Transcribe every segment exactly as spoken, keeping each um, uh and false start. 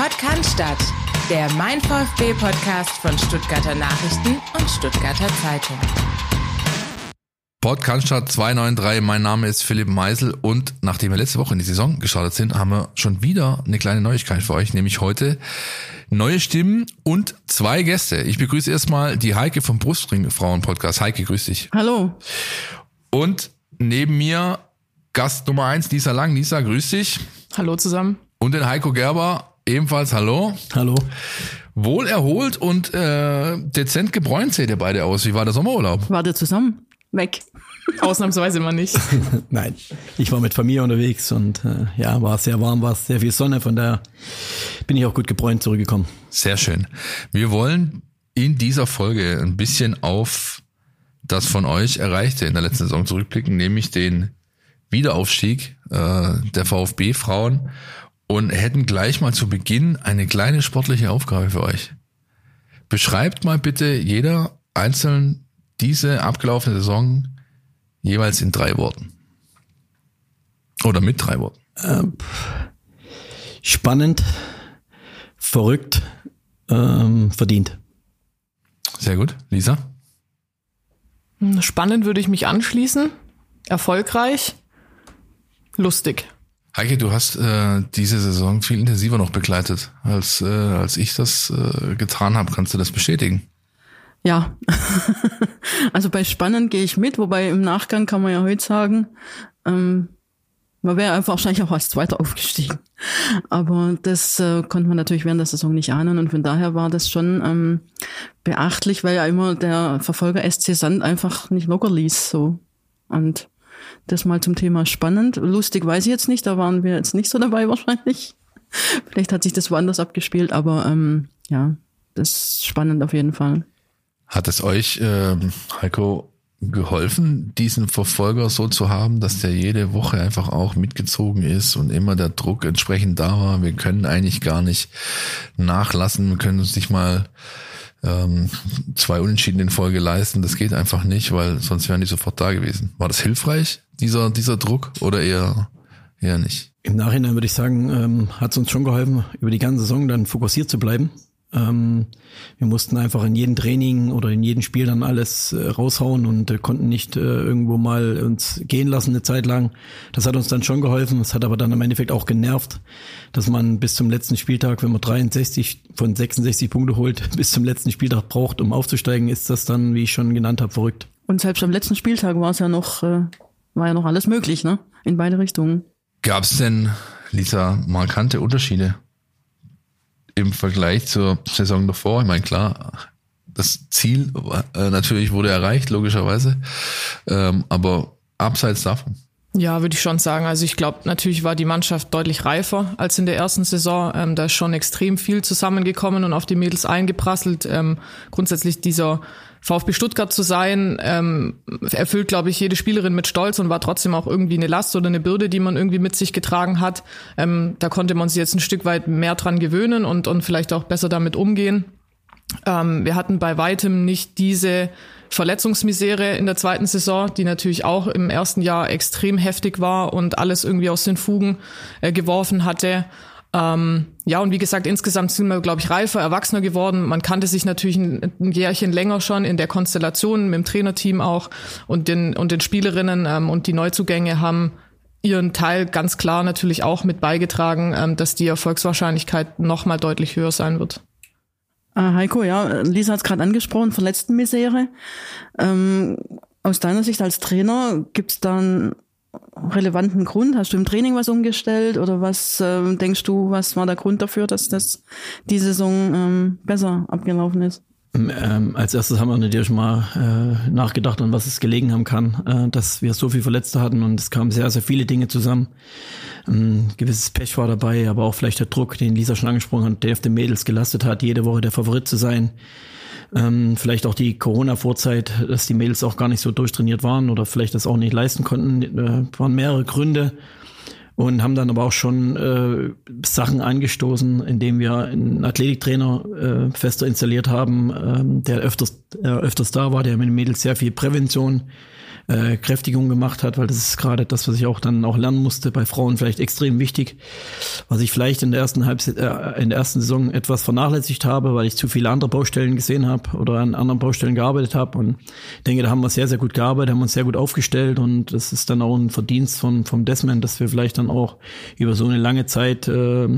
Podcast, der Mein VfB-Podcast von Stuttgarter Nachrichten und Stuttgarter Zeitung. Podcast zweihundertdreiundneunzig, mein Name ist Philipp Meisel und nachdem wir letzte Woche in die Saison gestartet sind, haben wir schon wieder eine kleine Neuigkeit für euch, nämlich heute neue Stimmen und zwei Gäste. Ich begrüße erstmal die Heike vom Brustring Frauen-Podcast. Heike, grüß dich. Hallo. Und neben mir Gast Nummer eins, Lisa Lang. Lisa, grüß dich. Hallo zusammen. Und den Heiko Gerber, ebenfalls hallo. Hallo. Wohl erholt und äh, dezent gebräunt seht ihr beide aus. Wie war der Sommerurlaub? Wart ihr zusammen? Weg. Ausnahmsweise mal nicht. Nein, ich war mit Familie unterwegs und äh, ja, war sehr warm, war sehr viel Sonne, von daher bin ich auch gut gebräunt zurückgekommen. Sehr schön. Wir wollen in dieser Folge ein bisschen auf das von euch Erreichte in der letzten Saison zurückblicken, nämlich den Wiederaufstieg äh, der VfB-Frauen und hätten gleich mal zu Beginn eine kleine sportliche Aufgabe für euch. Beschreibt mal bitte jeder einzeln diese abgelaufene Saison jeweils in drei Worten. Oder mit drei Worten. Ähm, spannend, verrückt, ähm, verdient. Sehr gut. Lisa? Spannend würde ich mich anschließen. Erfolgreich. Lustig. Heike, du hast äh, diese Saison viel intensiver noch begleitet, als, äh, als ich das äh, getan habe. Kannst du das bestätigen? Ja, also bei spannend gehe ich mit, wobei im Nachgang kann man ja heute sagen, ähm, man wäre einfach wahrscheinlich auch als Zweiter aufgestiegen. Aber das äh, konnte man natürlich während der Saison nicht ahnen und von daher war das schon ähm, beachtlich, weil ja immer der Verfolger S C Sand einfach nicht locker ließ. So. Und das mal zum Thema spannend. Lustig weiß ich jetzt nicht, da waren wir jetzt nicht so dabei wahrscheinlich. Vielleicht hat sich das woanders abgespielt, aber ähm, ja, das ist spannend auf jeden Fall. Hat es euch, äh, Heiko, geholfen, diesen Verfolger so zu haben, dass der jede Woche einfach auch mitgezogen ist und immer der Druck entsprechend da war? Wir können eigentlich gar nicht nachlassen, wir können uns nicht mal ähm, zwei Unentschieden in Folge leisten. Das geht einfach nicht, weil sonst wären die sofort da gewesen. War das hilfreich, dieser dieser Druck, oder eher eher nicht? Im Nachhinein würde ich sagen, ähm, hat es uns schon geholfen, über die ganze Saison dann fokussiert zu bleiben. Ähm, wir mussten einfach in jedem Training oder in jedem Spiel dann alles äh, raushauen und äh, konnten nicht äh, irgendwo mal uns gehen lassen eine Zeit lang. Das hat uns dann schon geholfen. Es hat aber dann im Endeffekt auch genervt, dass man bis zum letzten Spieltag, wenn man dreiundsechzig von sechsundsechzig Punkte holt, bis zum letzten Spieltag braucht, um aufzusteigen, ist das dann, wie ich schon genannt habe, verrückt. Und selbst am letzten Spieltag war es ja noch, äh, war ja noch alles möglich, ne? In beide Richtungen. Gab es denn, Lisa, markante Unterschiede im Vergleich zur Saison davor? Ich meine, klar, das Ziel äh, natürlich wurde erreicht, logischerweise, ähm, aber abseits davon. Ja, würde ich schon sagen. Also ich glaube, natürlich war die Mannschaft deutlich reifer als in der ersten Saison. Ähm, da ist schon extrem viel zusammengekommen und auf die Mädels eingeprasselt. Ähm, grundsätzlich dieser VfB Stuttgart zu sein, ähm, erfüllt, glaube ich, jede Spielerin mit Stolz und war trotzdem auch irgendwie eine Last oder eine Bürde, die man irgendwie mit sich getragen hat. Ähm, da konnte man sich jetzt ein Stück weit mehr dran gewöhnen und, und vielleicht auch besser damit umgehen. Ähm, wir hatten bei weitem nicht diese Verletzungsmisere in der zweiten Saison, die natürlich auch im ersten Jahr extrem heftig war und alles irgendwie aus den Fugen äh, geworfen hatte. Ähm, ja, und wie gesagt, insgesamt sind wir, glaube ich, reifer, erwachsener geworden. Man kannte sich natürlich ein, ein Jährchen länger schon in der Konstellation, mit dem Trainerteam auch und den, und den Spielerinnen ähm, und die Neuzugänge haben ihren Teil ganz klar natürlich auch mit beigetragen, ähm, dass die Erfolgswahrscheinlichkeit nochmal deutlich höher sein wird. Heiko, ja, Lisa hat es gerade angesprochen, Verletztenmisere. Ähm, aus deiner Sicht als Trainer, gibt es da einen relevanten Grund? Hast du im Training was umgestellt oder was ähm, denkst du, was war der Grund dafür, dass das die Saison ähm, besser abgelaufen ist? Ähm, als erstes haben wir natürlich mal äh, nachgedacht, an was es gelegen haben kann, äh, dass wir so viel Verletzte hatten und es kamen sehr, sehr viele Dinge zusammen. Ein gewisses Pech war dabei, aber auch vielleicht der Druck, den Lisa schon angesprochen hat, der auf den Mädels gelastet hat, jede Woche der Favorit zu sein. Ähm, vielleicht auch die Corona-Vorzeit, dass die Mädels auch gar nicht so durchtrainiert waren oder vielleicht das auch nicht leisten konnten. Äh, waren mehrere Gründe. Und haben dann aber auch schon äh, Sachen angestoßen, indem wir einen Athletiktrainer äh, fester installiert haben, ähm, der öfters, äh, öfters da war, der mit den Mädels sehr viel Prävention äh, Kräftigung gemacht hat, weil das ist gerade das, was ich auch dann auch lernen musste, bei Frauen vielleicht extrem wichtig, was ich vielleicht in der ersten Halbse- äh, in der ersten Saison etwas vernachlässigt habe, weil ich zu viele andere Baustellen gesehen habe oder an anderen Baustellen gearbeitet habe, und ich denke, da haben wir sehr, sehr gut gearbeitet, haben uns sehr gut aufgestellt, und das ist dann auch ein Verdienst von vom Desmond, dass wir vielleicht dann auch über so eine lange Zeit äh,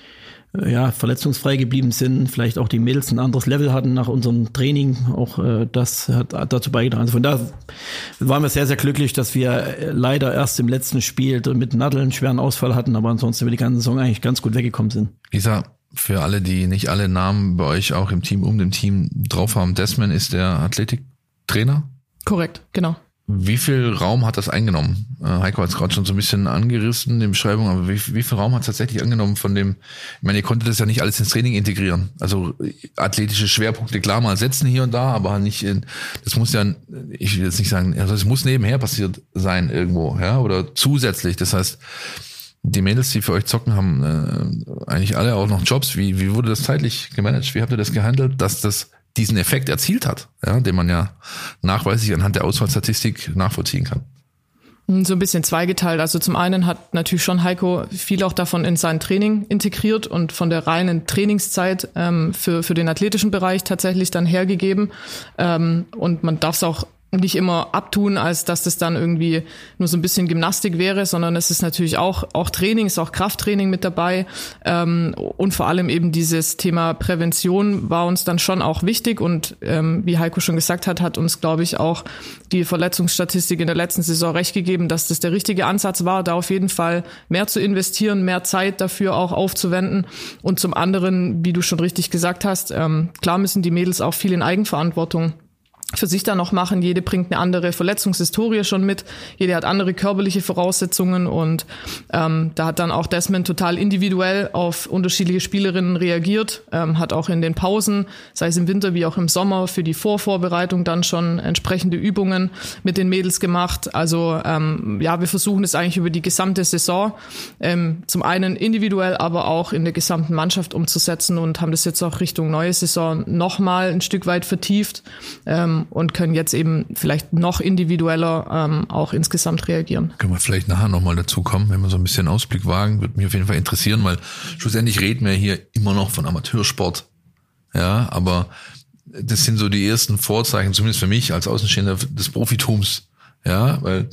ja, verletzungsfrei geblieben sind, vielleicht auch die Mädels ein anderes Level hatten nach unserem Training, auch äh, das hat, hat dazu beigetragen. Also von da waren wir sehr, sehr glücklich, dass wir leider erst im letzten Spiel mit Nadel einen schweren Ausfall hatten, aber ansonsten über die ganze Saison eigentlich ganz gut weggekommen sind. Lisa, für alle, die nicht alle Namen bei euch auch im Team, um dem Team drauf haben, Desmond ist der Athletiktrainer? Korrekt, genau. Wie viel Raum hat das eingenommen? Äh, Heiko hat es gerade schon so ein bisschen angerissen, die Beschreibung, aber wie, wie viel Raum hat es tatsächlich angenommen von dem, ich meine, ihr konntet das ja nicht alles ins Training integrieren. Also athletische Schwerpunkte, klar mal setzen hier und da, aber nicht in, das muss ja, ich will jetzt nicht sagen, also es muss nebenher passiert sein irgendwo, ja, oder zusätzlich. Das heißt, die Mädels, die für euch zocken, haben äh, eigentlich alle auch noch Jobs. Wie, wie wurde das zeitlich gemanagt? Wie habt ihr das gehandelt, dass das diesen Effekt erzielt hat, ja, den man ja nachweislich anhand der Auswahlstatistik nachvollziehen kann? So ein bisschen zweigeteilt. Also zum einen hat natürlich schon Heiko viel auch davon in sein Training integriert und von der reinen Trainingszeit ähm, für für den athletischen Bereich tatsächlich dann hergegeben. Ähm, und man darf es auch nicht immer abtun, als dass das dann irgendwie nur so ein bisschen Gymnastik wäre, sondern es ist natürlich auch auch Training, ist auch Krafttraining mit dabei, ähm, und vor allem eben dieses Thema Prävention war uns dann schon auch wichtig, und ähm, wie Heiko schon gesagt hat, hat uns, glaube ich, auch die Verletzungsstatistik in der letzten Saison recht gegeben, dass das der richtige Ansatz war, da auf jeden Fall mehr zu investieren, mehr Zeit dafür auch aufzuwenden, und zum anderen, wie du schon richtig gesagt hast, ähm, klar müssen die Mädels auch viel in Eigenverantwortung für sich da noch machen. Jede bringt eine andere Verletzungshistorie schon mit. Jede hat andere körperliche Voraussetzungen, und ähm, da hat dann auch Desmond total individuell auf unterschiedliche Spielerinnen reagiert, ähm, hat auch in den Pausen, sei es im Winter wie auch im Sommer, für die Vorvorbereitung dann schon entsprechende Übungen mit den Mädels gemacht. Also ähm, ja, wir versuchen es eigentlich über die gesamte Saison ähm, zum einen individuell, aber auch in der gesamten Mannschaft umzusetzen, und haben das jetzt auch Richtung neue Saison nochmal ein Stück weit vertieft, ähm, und können jetzt eben vielleicht noch individueller ähm, auch insgesamt reagieren. Können wir vielleicht nachher nochmal dazu kommen, wenn wir so ein bisschen Ausblick wagen, würde mich auf jeden Fall interessieren, weil schlussendlich reden wir hier immer noch von Amateursport. Ja, aber das sind so die ersten Vorzeichen, zumindest für mich als Außenstehender, des Profitums. Ja, weil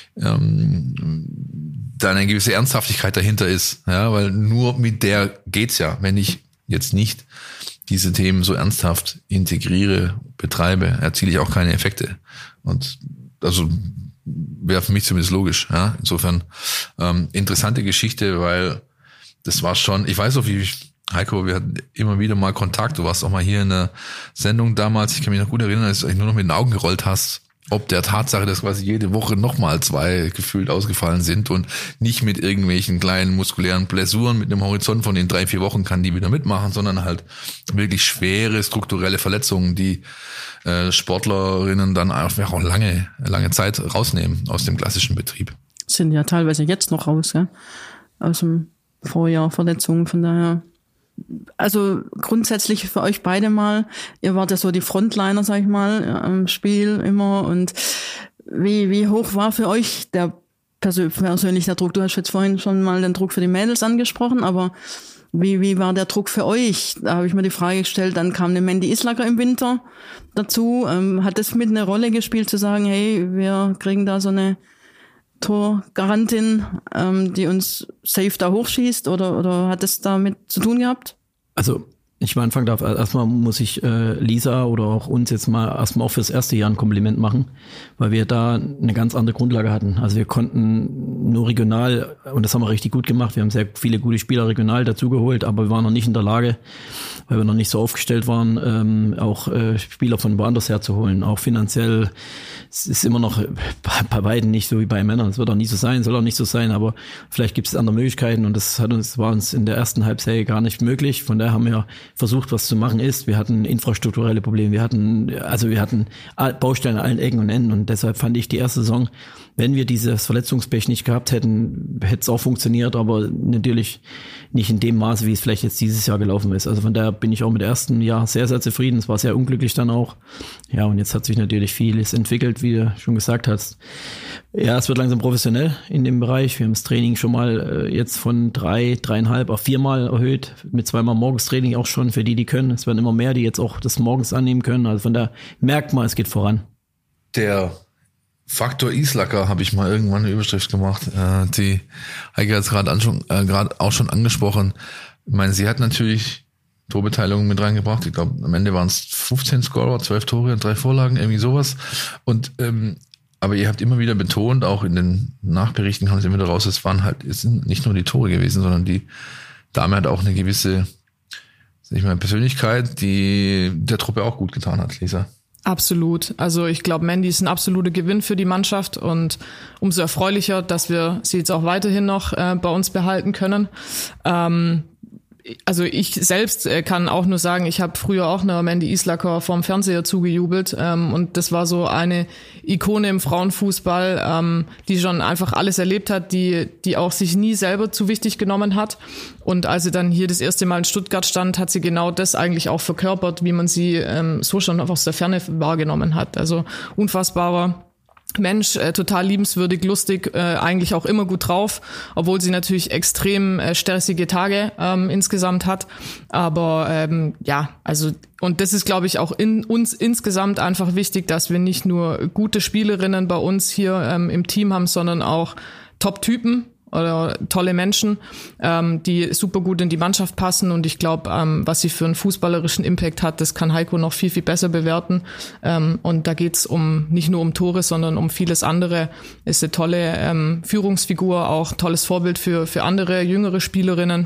ähm, da eine gewisse Ernsthaftigkeit dahinter ist. Ja, weil nur mit der geht's ja, wenn ich jetzt nicht diese Themen so ernsthaft integriere, betreibe, erziele ich auch keine Effekte. Und also wäre für mich zumindest logisch. Ja? Insofern ähm, interessante Geschichte, weil das war schon, ich weiß auch, wie ich, Heiko, wir hatten immer wieder mal Kontakt, du warst auch mal hier in der Sendung damals, ich kann mich noch gut erinnern, dass du eigentlich nur noch mit den Augen gerollt hast, ob der Tatsache, dass quasi jede Woche nochmal zwei gefühlt ausgefallen sind und nicht mit irgendwelchen kleinen muskulären Blessuren mit einem Horizont von den drei, vier Wochen kann die wieder mitmachen, sondern halt wirklich schwere strukturelle Verletzungen, die äh, Sportlerinnen dann einfach auch lange, lange Zeit rausnehmen aus dem klassischen Betrieb. Sind ja teilweise jetzt noch raus, ja? Aus dem Vorjahr Verletzungen, von daher. Also grundsätzlich für euch beide mal, ihr wart ja so die Frontliner, sag ich mal, am Spiel immer, und wie wie hoch war für euch der persönlich der Druck? Du hast jetzt vorhin schon mal den Druck für die Mädels angesprochen, aber wie wie war der Druck für euch? Da habe ich mir die Frage gestellt, dann kam eine Mandy Islacker im Winter dazu, ähm, hat das mit eine Rolle gespielt, zu sagen, hey, wir kriegen da so eine Torgarantin, ähm, die uns safe da hochschießt, oder oder hat das damit zu tun gehabt? Also ich mal anfangen darf, erstmal muss ich äh, Lisa oder auch uns jetzt mal erstmal auch fürs erste Jahr ein Kompliment machen, weil wir da eine ganz andere Grundlage hatten. Also wir konnten nur regional, und das haben wir richtig gut gemacht, wir haben sehr viele gute Spieler regional dazugeholt, aber wir waren noch nicht in der Lage, weil wir noch nicht so aufgestellt waren, ähm, auch äh, Spieler von woanders herzuholen. Auch finanziell, es ist immer noch bei, bei beiden nicht so wie bei Männern. Es wird auch nie so sein, soll auch nicht so sein, aber vielleicht gibt es andere Möglichkeiten, und das hat uns, war uns in der ersten Halbserie gar nicht möglich. Von daher haben wir versucht, was zu machen ist. Wir hatten infrastrukturelle Probleme, wir hatten, also wir hatten Baustellen an allen Ecken und Enden und deshalb fand ich die erste Saison, wenn wir dieses Verletzungspech nicht gehabt hätten, hätte es auch funktioniert, aber natürlich nicht in dem Maße, wie es vielleicht jetzt dieses Jahr gelaufen ist. Also von daher bin ich auch mit dem ersten Jahr sehr, sehr zufrieden. Es war sehr unglücklich dann auch. Ja, und jetzt hat sich natürlich vieles entwickelt, wie du schon gesagt hast. Ja, es wird langsam professionell in dem Bereich. Wir haben das Training schon mal äh, jetzt von drei, dreieinhalb auf viermal erhöht, mit zweimal Morgenstraining auch schon für die, die können. Es werden immer mehr, die jetzt auch das morgens annehmen können. Also von daher merkt man, es geht voran. Der Faktor Islacker habe ich mal irgendwann eine Überschrift gemacht. Äh, die Heike hat es gerade äh, gerade auch schon angesprochen. Ich meine, sie hat natürlich Torbeteiligung mit reingebracht. Ich glaube, am Ende waren es fünfzehn Scorer, zwölf Tore und drei Vorlagen, irgendwie sowas. Und ähm, aber ihr habt immer wieder betont, auch in den Nachberichten kam es immer wieder raus, es waren halt, es sind nicht nur die Tore gewesen, sondern die Dame hat auch eine gewisse, sag ich mal, Persönlichkeit, die der Truppe auch gut getan hat, Lisa. Absolut. Also ich glaube, Mandy ist ein absoluter Gewinn für die Mannschaft und umso erfreulicher, dass wir sie jetzt auch weiterhin noch äh, bei uns behalten können. Ähm, also ich selbst äh, kann auch nur sagen, ich habe früher auch einer Mandy Islacker vorm Fernseher zugejubelt ähm, und das war so eine Ikone im Frauenfußball, ähm, die schon einfach alles erlebt hat, die die auch sich nie selber zu wichtig genommen hat. Und als sie dann hier das erste Mal in Stuttgart stand, hat sie genau das eigentlich auch verkörpert, wie man sie ähm, so schon aus der Ferne wahrgenommen hat. Also unfassbarer Mensch, äh, total liebenswürdig, lustig, äh, eigentlich auch immer gut drauf, obwohl sie natürlich extrem äh, stressige Tage ähm, insgesamt hat. Aber ähm, ja, also und das ist, glaube ich, auch in uns insgesamt einfach wichtig, dass wir nicht nur gute Spielerinnen bei uns hier ähm, im Team haben, sondern auch Top-Typen oder tolle Menschen, ähm, die super gut in die Mannschaft passen. Und ich glaube, ähm, was sie für einen fußballerischen Impact hat, das kann Heiko noch viel, viel besser bewerten. Ähm, und da geht's um nicht nur um Tore, sondern um vieles andere. Ist eine tolle ähm, Führungsfigur, auch tolles Vorbild für für andere jüngere Spielerinnen.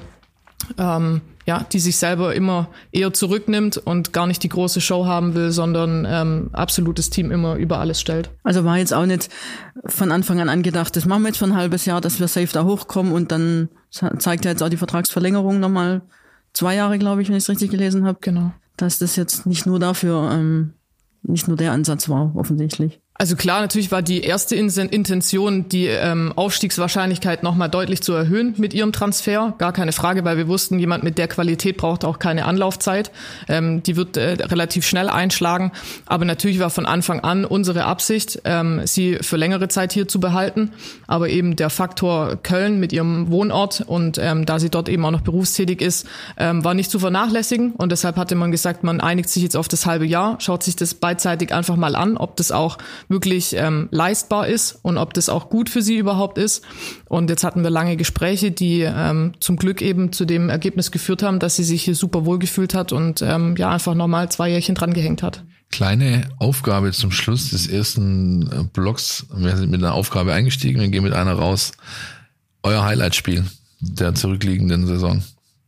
Ähm, ja, die sich selber immer eher zurücknimmt und gar nicht die große Show haben will, sondern ähm, absolutes Team immer über alles stellt. Also war jetzt auch nicht von Anfang an angedacht, das machen wir jetzt für ein halbes Jahr, dass wir safe da hochkommen und dann zeigt ja jetzt auch die Vertragsverlängerung nochmal zwei Jahre, glaube ich, wenn ich es richtig gelesen habe. Genau. Dass das jetzt nicht nur dafür, ähm, nicht nur der Ansatz war, offensichtlich. Also klar, natürlich war die erste Intention, die ähm, Aufstiegswahrscheinlichkeit nochmal deutlich zu erhöhen mit ihrem Transfer. Gar keine Frage, weil wir wussten, jemand mit der Qualität braucht auch keine Anlaufzeit. Ähm, die wird äh, relativ schnell einschlagen. Aber natürlich war von Anfang an unsere Absicht, ähm, sie für längere Zeit hier zu behalten. Aber eben der Faktor Köln mit ihrem Wohnort und ähm, da sie dort eben auch noch berufstätig ist, ähm, war nicht zu vernachlässigen. Und deshalb hatte man gesagt, man einigt sich jetzt auf das halbe Jahr, schaut sich das beidseitig einfach mal an, ob das auch wirklich ähm, leistbar ist und ob das auch gut für sie überhaupt ist. Und jetzt hatten wir lange Gespräche, die ähm, zum Glück eben zu dem Ergebnis geführt haben, dass sie sich hier super wohl gefühlt hat und ähm, ja einfach nochmal zwei Jährchen dran gehängt hat. Kleine Aufgabe zum Schluss des ersten Blocks. Wir sind mit einer Aufgabe eingestiegen, wir gehen mit einer raus. Euer Highlight-Spiel der zurückliegenden Saison.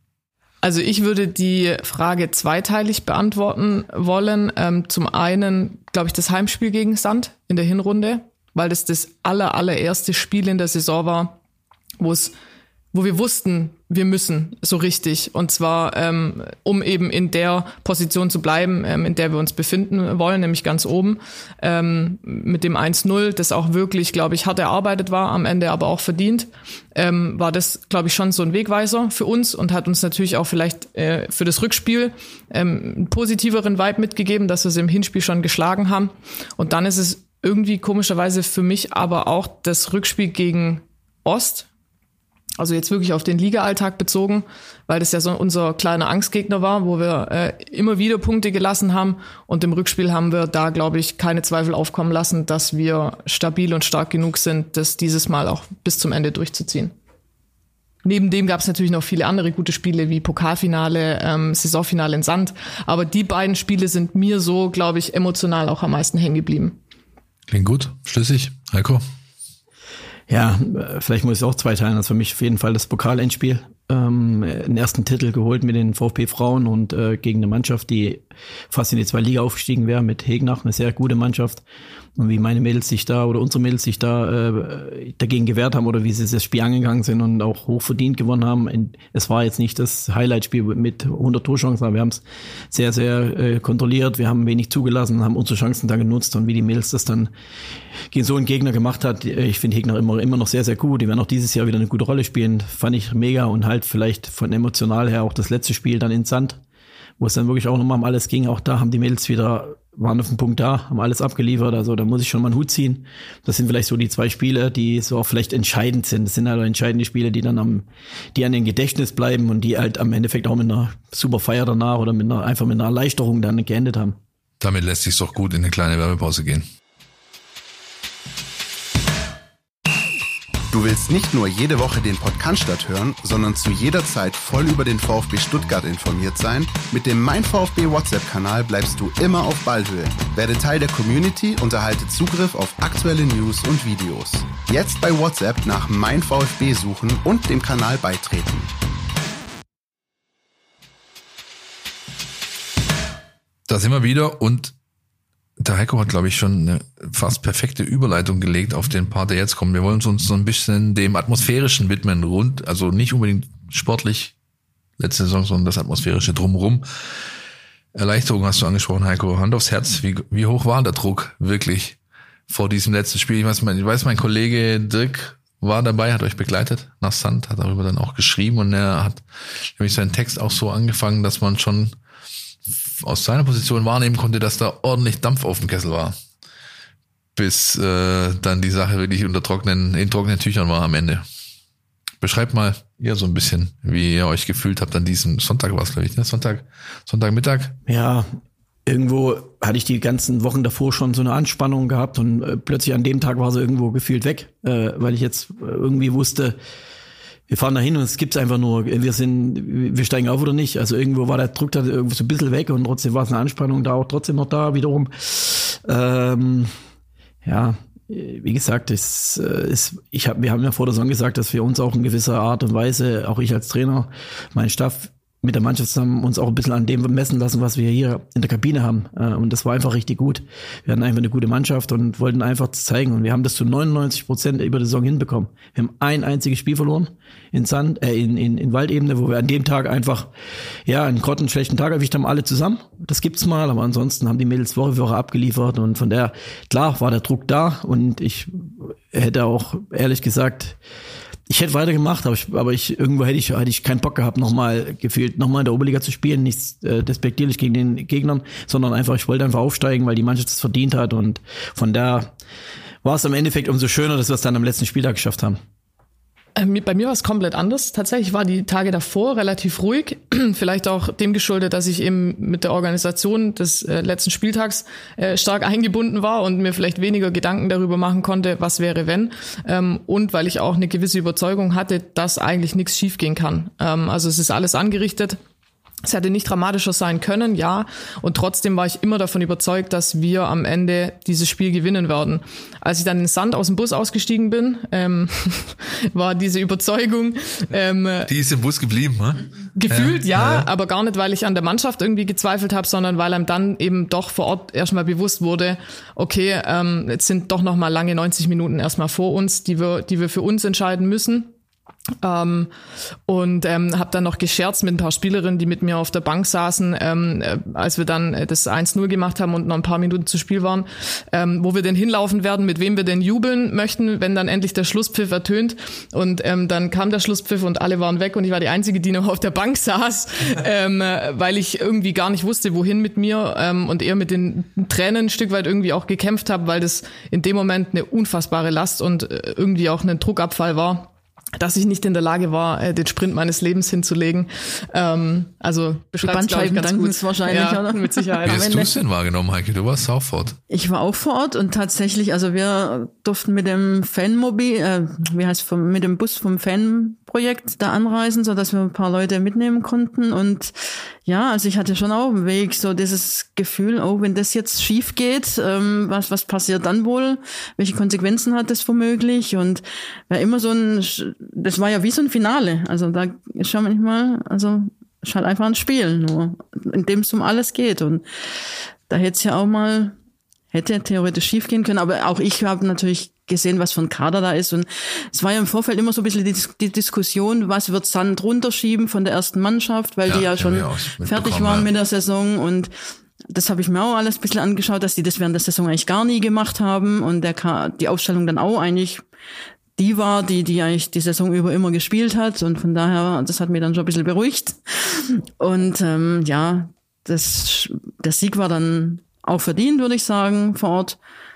Also ich würde die Frage zweiteilig beantworten wollen. Ähm, zum einen, glaube ich, das Heimspiel gegen Sand in der Hinrunde, weil das das aller, allererste Spiel in der Saison war, wo es, wo wir wussten, wir müssen so richtig. Und zwar, ähm, um eben in der Position zu bleiben, ähm, in der wir uns befinden wollen, nämlich ganz oben, ähm, mit dem eins null, das auch wirklich, glaube ich, hart erarbeitet war, am Ende aber auch verdient, ähm, war das, glaube ich, schon so ein Wegweiser für uns und hat uns natürlich auch vielleicht äh, für das Rückspiel ähm, einen positiveren Vibe mitgegeben, dass wir sie im Hinspiel schon geschlagen haben. Und dann ist es irgendwie komischerweise für mich aber auch das Rückspiel gegen Ost, also jetzt wirklich auf den Liga-Alltag bezogen, weil das ja so unser kleiner Angstgegner war, wo wir äh, immer wieder Punkte gelassen haben. Und im Rückspiel haben wir da, glaube ich, keine Zweifel aufkommen lassen, dass wir stabil und stark genug sind, das dieses Mal auch bis zum Ende durchzuziehen. Neben dem gab es natürlich noch viele andere gute Spiele wie Pokalfinale, ähm, Saisonfinale in Sand. Aber die beiden Spiele sind mir so, glaube ich, emotional auch am meisten hängen geblieben. Klingt gut, schlüssig. Heiko? Ja, vielleicht muss ich auch zweiteilen. Das ist für mich auf jeden Fall das Pokal-Endspiel. ähm, einen ersten Titel geholt mit den VfB Frauen und äh, gegen eine Mannschaft, die fast in die zweite Liga aufgestiegen wäre, mit Hegnach, eine sehr gute Mannschaft. Und wie meine Mädels sich da oder unsere Mädels sich da äh, dagegen gewehrt haben oder wie sie das Spiel angegangen sind und auch hochverdient gewonnen haben. Es war jetzt nicht das Highlight-Spiel mit hundert Torchancen, aber wir haben es sehr, sehr äh, kontrolliert. Wir haben wenig zugelassen, haben unsere Chancen da genutzt und wie die Mädels das dann gegen so einen Gegner gemacht hat. Ich finde Hegnach immer, immer noch sehr, sehr gut. Die werden auch dieses Jahr wieder eine gute Rolle spielen. Fand ich mega und halt vielleicht von emotional her auch das letzte Spiel dann in Sand, wo es dann wirklich auch nochmal um alles ging. Auch da haben die Mädels wieder, waren auf dem Punkt da, haben alles abgeliefert. Also da muss ich schon mal einen Hut ziehen. Das sind vielleicht so die zwei Spiele, die so auch vielleicht entscheidend sind. Das sind halt entscheidende Spiele, die dann am, die an den Gedächtnis bleiben und die halt am Endeffekt auch mit einer super Feier danach oder mit einer, einfach mit einer Erleichterung dann geendet haben. Damit lässt sich's doch gut in eine kleine Werbepause gehen. Du willst nicht nur jede Woche den Podcast hören, sondern zu jeder Zeit voll über den VfB Stuttgart informiert sein? Mit dem Mein VfB WhatsApp-Kanal bleibst du immer auf Ballhöhe. Werde Teil der Community und erhalte Zugriff auf aktuelle News und Videos. Jetzt bei WhatsApp nach Mein VfB suchen und dem Kanal beitreten. Da sind wir wieder und der Heiko hat, glaube ich, schon eine fast perfekte Überleitung gelegt auf den Part, der jetzt kommt. Wir wollen uns so ein bisschen dem Atmosphärischen widmen, rund, also nicht unbedingt sportlich letzte Saison, sondern das Atmosphärische drumherum. Erleichterung hast du angesprochen, Heiko. Hand aufs Herz, wie, wie hoch war der Druck wirklich vor diesem letzten Spiel? Ich weiß, mein, ich weiß, mein Kollege Dirk war dabei, hat euch begleitet nach Sand, hat darüber dann auch geschrieben und er hat nämlich seinen Text auch so angefangen, dass man schon aus seiner Position wahrnehmen konnte, dass da ordentlich Dampf auf dem Kessel war. Bis äh, dann die Sache wirklich unter trockenen, in trockenen Tüchern war am Ende. Beschreibt mal ihr so ein bisschen, wie ihr euch gefühlt habt an diesem Sonntag, war es, glaube ich, ne? Sonntag, Sonntagmittag? Ja, irgendwo hatte ich die ganzen Wochen davor schon so eine Anspannung gehabt und äh, plötzlich an dem Tag war sie irgendwo gefühlt weg, äh, weil ich jetzt irgendwie wusste, wir fahren da hin und es gibt's einfach nur, wir sind, wir steigen auf oder nicht. Also irgendwo war der Druck da irgendwie so ein bisschen weg und trotzdem war es eine Anspannung da auch trotzdem noch da wiederum. Ähm, ja, wie gesagt, es ist, ich hab, wir haben ja vor der Saison gesagt, dass wir uns auch in gewisser Art und Weise, auch ich als Trainer, mein Staff mit der Mannschaft zusammen uns auch ein bisschen an dem messen lassen, was wir hier in der Kabine haben. Und das war einfach richtig gut. Wir hatten einfach eine gute Mannschaft und wollten einfach zeigen. Und wir haben das zu neunundneunzig Prozent über die Saison hinbekommen. Wir haben ein einziges Spiel verloren in Sand, äh, in, in, in Waldebene, wo wir an dem Tag einfach, ja, einen grotten schlechten Tag erwischt haben, alle zusammen. Das gibt's mal, aber ansonsten haben die Mädels Woche für Woche abgeliefert und von der, klar, war der Druck da und ich hätte auch, ehrlich gesagt, ich hätte weitergemacht, aber ich, aber ich irgendwo hätte ich, hätte ich keinen Bock gehabt, nochmal gefühlt, nochmal in der Oberliga zu spielen, nichts äh, despektierlich gegen den Gegnern, sondern einfach, ich wollte einfach aufsteigen, weil die Mannschaft es verdient hat und von da war es im Endeffekt umso schöner, dass wir es dann am letzten Spieltag geschafft haben. Bei mir war es komplett anders. Tatsächlich war die Tage davor relativ ruhig. Vielleicht auch dem geschuldet, dass ich eben mit der Organisation des äh, letzten Spieltags äh, stark eingebunden war und mir vielleicht weniger Gedanken darüber machen konnte, was wäre, wenn. Ähm, und weil ich auch eine gewisse Überzeugung hatte, dass eigentlich nichts schiefgehen kann. Ähm, also es ist alles angerichtet. Es hätte nicht dramatischer sein können, ja. Und trotzdem war ich immer davon überzeugt, dass wir am Ende dieses Spiel gewinnen werden. Als ich dann in Sand aus dem Bus ausgestiegen bin, ähm, war diese Überzeugung ähm, Die ist im Bus geblieben, ne? Gefühlt, ja, ja, ja, aber gar nicht, weil ich an der Mannschaft irgendwie gezweifelt habe, sondern weil einem dann eben doch vor Ort erstmal bewusst wurde, okay, ähm, jetzt sind doch nochmal lange neunzig Minuten erstmal vor uns, die wir, die wir für uns entscheiden müssen. Ähm, und ähm, habe dann noch gescherzt mit ein paar Spielerinnen, die mit mir auf der Bank saßen, ähm, äh, als wir dann äh, das eins null gemacht haben und noch ein paar Minuten zu Spiel waren, ähm, wo wir denn hinlaufen werden, mit wem wir denn jubeln möchten, wenn dann endlich der Schlusspfiff ertönt. Und ähm, dann kam der Schlusspfiff und alle waren weg und ich war die Einzige, die noch auf der Bank saß, ähm, weil ich irgendwie gar nicht wusste, wohin mit mir ähm, und eher mit den Tränen ein Stück weit irgendwie auch gekämpft habe, weil das in dem Moment eine unfassbare Last und äh, irgendwie auch ein Druckabfall war, dass ich nicht in der Lage war, den Sprint meines Lebens hinzulegen. Ähm, also beschreibt es, glaube ich, ganz gut. Wahrscheinlich, ja, oder? Mit Sicherheit. Wie hast du es denn wahrgenommen, Heike? Du warst auch vor Ort. Ich war auch vor Ort und tatsächlich, also wir durften mit dem Fanmobil, äh, wie heißt vom, mit dem Bus vom Fan, Projekt da anreisen, so dass wir ein paar Leute mitnehmen konnten. Und ja, also ich hatte schon auch im Weg so dieses Gefühl, oh, wenn das jetzt schief geht, ähm, was was passiert dann wohl? Welche Konsequenzen hat das womöglich? Und war immer so ein, das war ja wie so ein Finale. Also da ist schon manchmal, also ist halt einfach ein Spiel, nur in dem es um alles geht. Und da hätte es ja auch mal, hätte theoretisch schief gehen können. Aber auch ich habe natürlich gesehen, was für ein Kader da ist. Und es war ja im Vorfeld immer so ein bisschen die, die Diskussion, was wird Sand runterschieben von der ersten Mannschaft, weil ja, die ja schon fertig waren ja. mit der Saison. Und das habe ich mir auch alles ein bisschen angeschaut, dass die das während der Saison eigentlich gar nie gemacht haben. Und der Ka- die Aufstellung dann auch eigentlich die war, die die eigentlich die Saison über immer gespielt hat. Und von daher, das hat mich dann schon ein bisschen beruhigt. Und ähm, ja, das, der Sieg war dann auch verdient, würde ich sagen, vor Ort.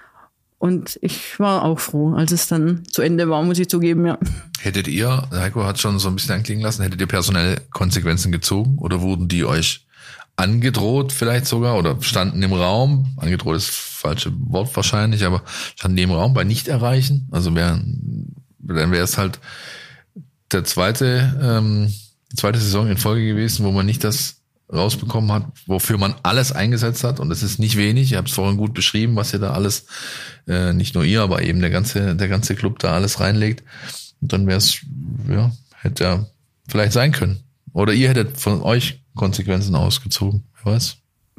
Und ich war auch froh, als es dann zu Ende war, muss ich zugeben, ja. Hättet ihr, Heiko hat schon so ein bisschen anklingen lassen, hättet ihr personell Konsequenzen gezogen oder wurden die euch angedroht vielleicht sogar oder standen im Raum? Angedroht ist das falsche Wort wahrscheinlich, aber standen die im Raum bei Nicht-Erreichen? Also wär, dann wäre es halt der zweite, ähm, die zweite Saison in Folge gewesen, wo man nicht das rausbekommen hat, wofür man alles eingesetzt hat, und das ist nicht wenig. Ihr habt es vorhin gut beschrieben, was ihr da alles, äh, nicht nur ihr, aber eben der ganze, der ganze Club da alles reinlegt. Und dann wäre es, ja, hätte ja vielleicht sein können. Oder ihr hättet von euch Konsequenzen ausgezogen, wer weiß.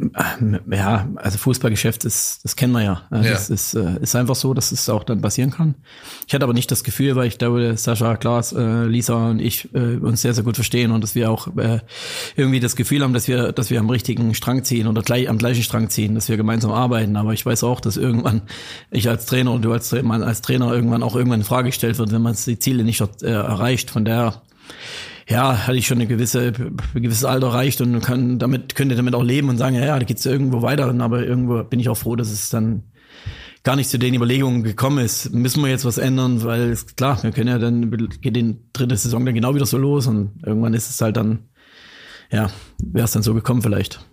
Ja, also Fußballgeschäft ist, das kennen wir ja. Das ja. ist, ist einfach so, dass es auch dann passieren kann. Ich hatte aber nicht das Gefühl, weil ich glaube, Sascha, Klaas, Lisa und ich uns sehr, sehr gut verstehen und dass wir auch irgendwie das Gefühl haben, dass wir, dass wir am richtigen Strang ziehen oder gleich am gleichen Strang ziehen, dass wir gemeinsam arbeiten. Aber ich weiß auch, dass irgendwann ich als Trainer und du als Trainer, als Trainer irgendwann auch irgendwann in Frage gestellt wird, wenn man die Ziele nicht erreicht. Von daher ja, hatte ich schon eine gewisse, ein gewisses Alter erreicht und kann damit, könnte damit auch leben und sagen, ja, ja, da geht's irgendwo weiter. Aber irgendwo bin ich auch froh, dass es dann gar nicht zu den Überlegungen gekommen ist. Müssen wir jetzt was ändern? Weil, klar, wir können ja dann, geht die dritte Saison dann genau wieder so los und irgendwann ist es halt dann, ja, wäre es dann so gekommen vielleicht.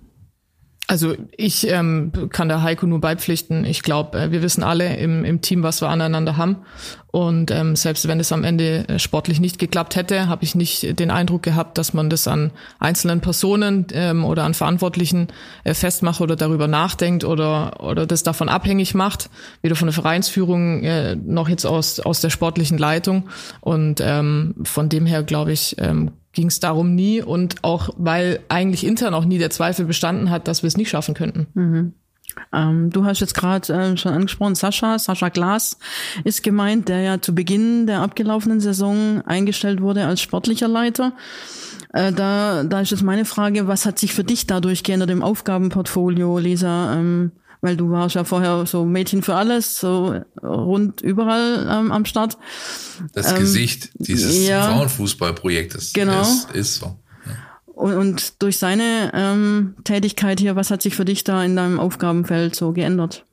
Also ich ähm, kann der Heiko nur beipflichten. Ich glaube, wir wissen alle im, im Team, was wir aneinander haben. Und ähm, selbst wenn es am Ende sportlich nicht geklappt hätte, habe ich nicht den Eindruck gehabt, dass man das an einzelnen Personen ähm, oder an Verantwortlichen äh, festmacht oder darüber nachdenkt oder oder das davon abhängig macht, weder von der Vereinsführung äh, noch jetzt aus aus der sportlichen Leitung. Und ähm, von dem her, glaube ich, ähm, ging es darum nie, und auch weil eigentlich intern auch nie der Zweifel bestanden hat, dass wir es nicht schaffen könnten. Mhm. Ähm, du hast jetzt gerade äh, schon angesprochen, Sascha, Sascha Klaas ist gemeint, der ja zu Beginn der abgelaufenen Saison eingestellt wurde als sportlicher Leiter. Äh, da, da ist jetzt meine Frage, was hat sich für dich dadurch geändert im Aufgabenportfolio, Lisa? Ähm, weil du warst ja vorher so Mädchen für alles, so rund überall ähm, am Start. Das ähm, Gesicht dieses ja, Frauenfußballprojektes genau. ist, ist so. Ja. Und, und durch seine ähm, Tätigkeit hier, was hat sich für dich da in deinem Aufgabenfeld so geändert?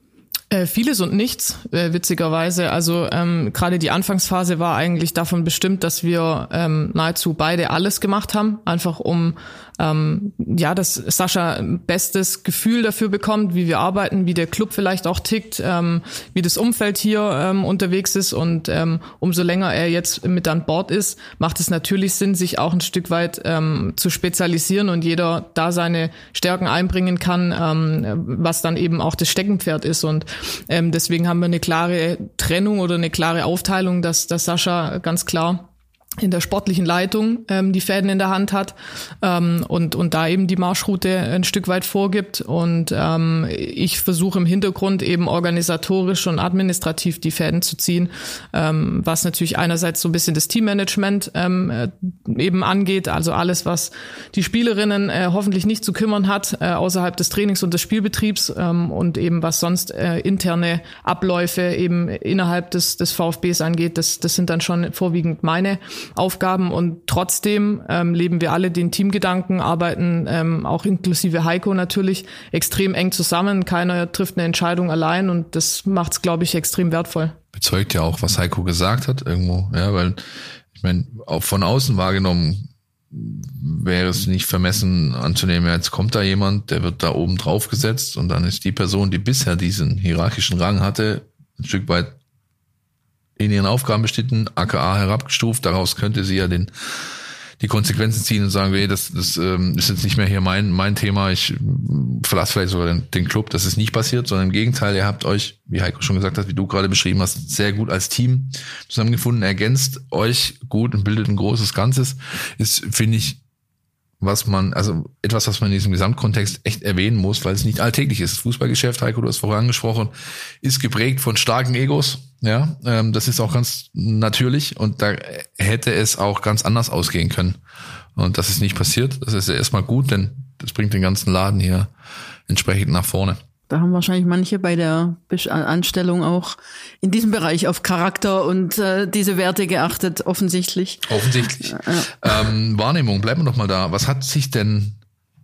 Äh, vieles und nichts, äh, witzigerweise. Also ähm, gerade die Anfangsphase war eigentlich davon bestimmt, dass wir ähm, nahezu beide alles gemacht haben, einfach um ähm, ja, dass Sascha ein bestes Gefühl dafür bekommt, wie wir arbeiten, wie der Club vielleicht auch tickt, ähm, wie das Umfeld hier ähm, unterwegs ist. Und ähm, umso länger er jetzt mit an Bord ist, macht es natürlich Sinn, sich auch ein Stück weit ähm, zu spezialisieren und jeder da seine Stärken einbringen kann, ähm, was dann eben auch das Steckenpferd ist. Und ähm, deswegen haben wir eine klare Trennung oder eine klare Aufteilung, dass, dass Sascha ganz klar in der sportlichen Leitung ähm, die Fäden in der Hand hat ähm, und und da eben die Marschroute ein Stück weit vorgibt, und ähm, ich versuche im Hintergrund eben organisatorisch und administrativ die Fäden zu ziehen, ähm, was natürlich einerseits so ein bisschen das Teammanagement ähm, eben angeht, also alles, was die Spielerinnen äh, hoffentlich nicht zu kümmern hat äh, außerhalb des Trainings und des Spielbetriebs, ähm, und eben was sonst äh, interne Abläufe eben innerhalb des des VfBs angeht, das das sind dann schon vorwiegend meine Aufgaben, und trotzdem ähm, leben wir alle den Teamgedanken, arbeiten ähm, auch inklusive Heiko natürlich extrem eng zusammen. Keiner trifft eine Entscheidung allein, und das macht es, glaube ich, extrem wertvoll. Bezeugt ja auch, was Heiko gesagt hat irgendwo, ja, weil ich meine, auch von außen wahrgenommen wäre es nicht vermessen anzunehmen, ja, jetzt kommt da jemand, der wird da oben drauf gesetzt, und dann ist die Person, die bisher diesen hierarchischen Rang hatte, ein Stück weit in ihren Aufgaben bestritten, aka herabgestuft. Daraus könnte sie ja den die Konsequenzen ziehen und sagen, nee, das, das ähm, ist jetzt nicht mehr hier mein mein Thema, ich verlasse vielleicht sogar den, den Club. Das ist nicht passiert, sondern im Gegenteil, ihr habt euch, wie Heiko schon gesagt hat, wie du gerade beschrieben hast, sehr gut als Team zusammengefunden, ergänzt euch gut und bildet ein großes Ganzes. Ist, finde ich, was man, also etwas, was man in diesem Gesamtkontext echt erwähnen muss, weil es nicht alltäglich ist. Das Fußballgeschäft, Heiko, du hast vorher angesprochen, ist geprägt von starken Egos. Ja, ähm, das ist auch ganz natürlich und da hätte es auch ganz anders ausgehen können. Und das ist nicht passiert. Das ist ja erstmal gut, denn das bringt den ganzen Laden hier entsprechend nach vorne. Da haben wahrscheinlich manche bei der Anstellung auch in diesem Bereich auf Charakter und äh, diese Werte geachtet, offensichtlich. Offensichtlich. Ja. Ähm, Wahrnehmung, bleiben wir doch mal da. Was hat sich denn,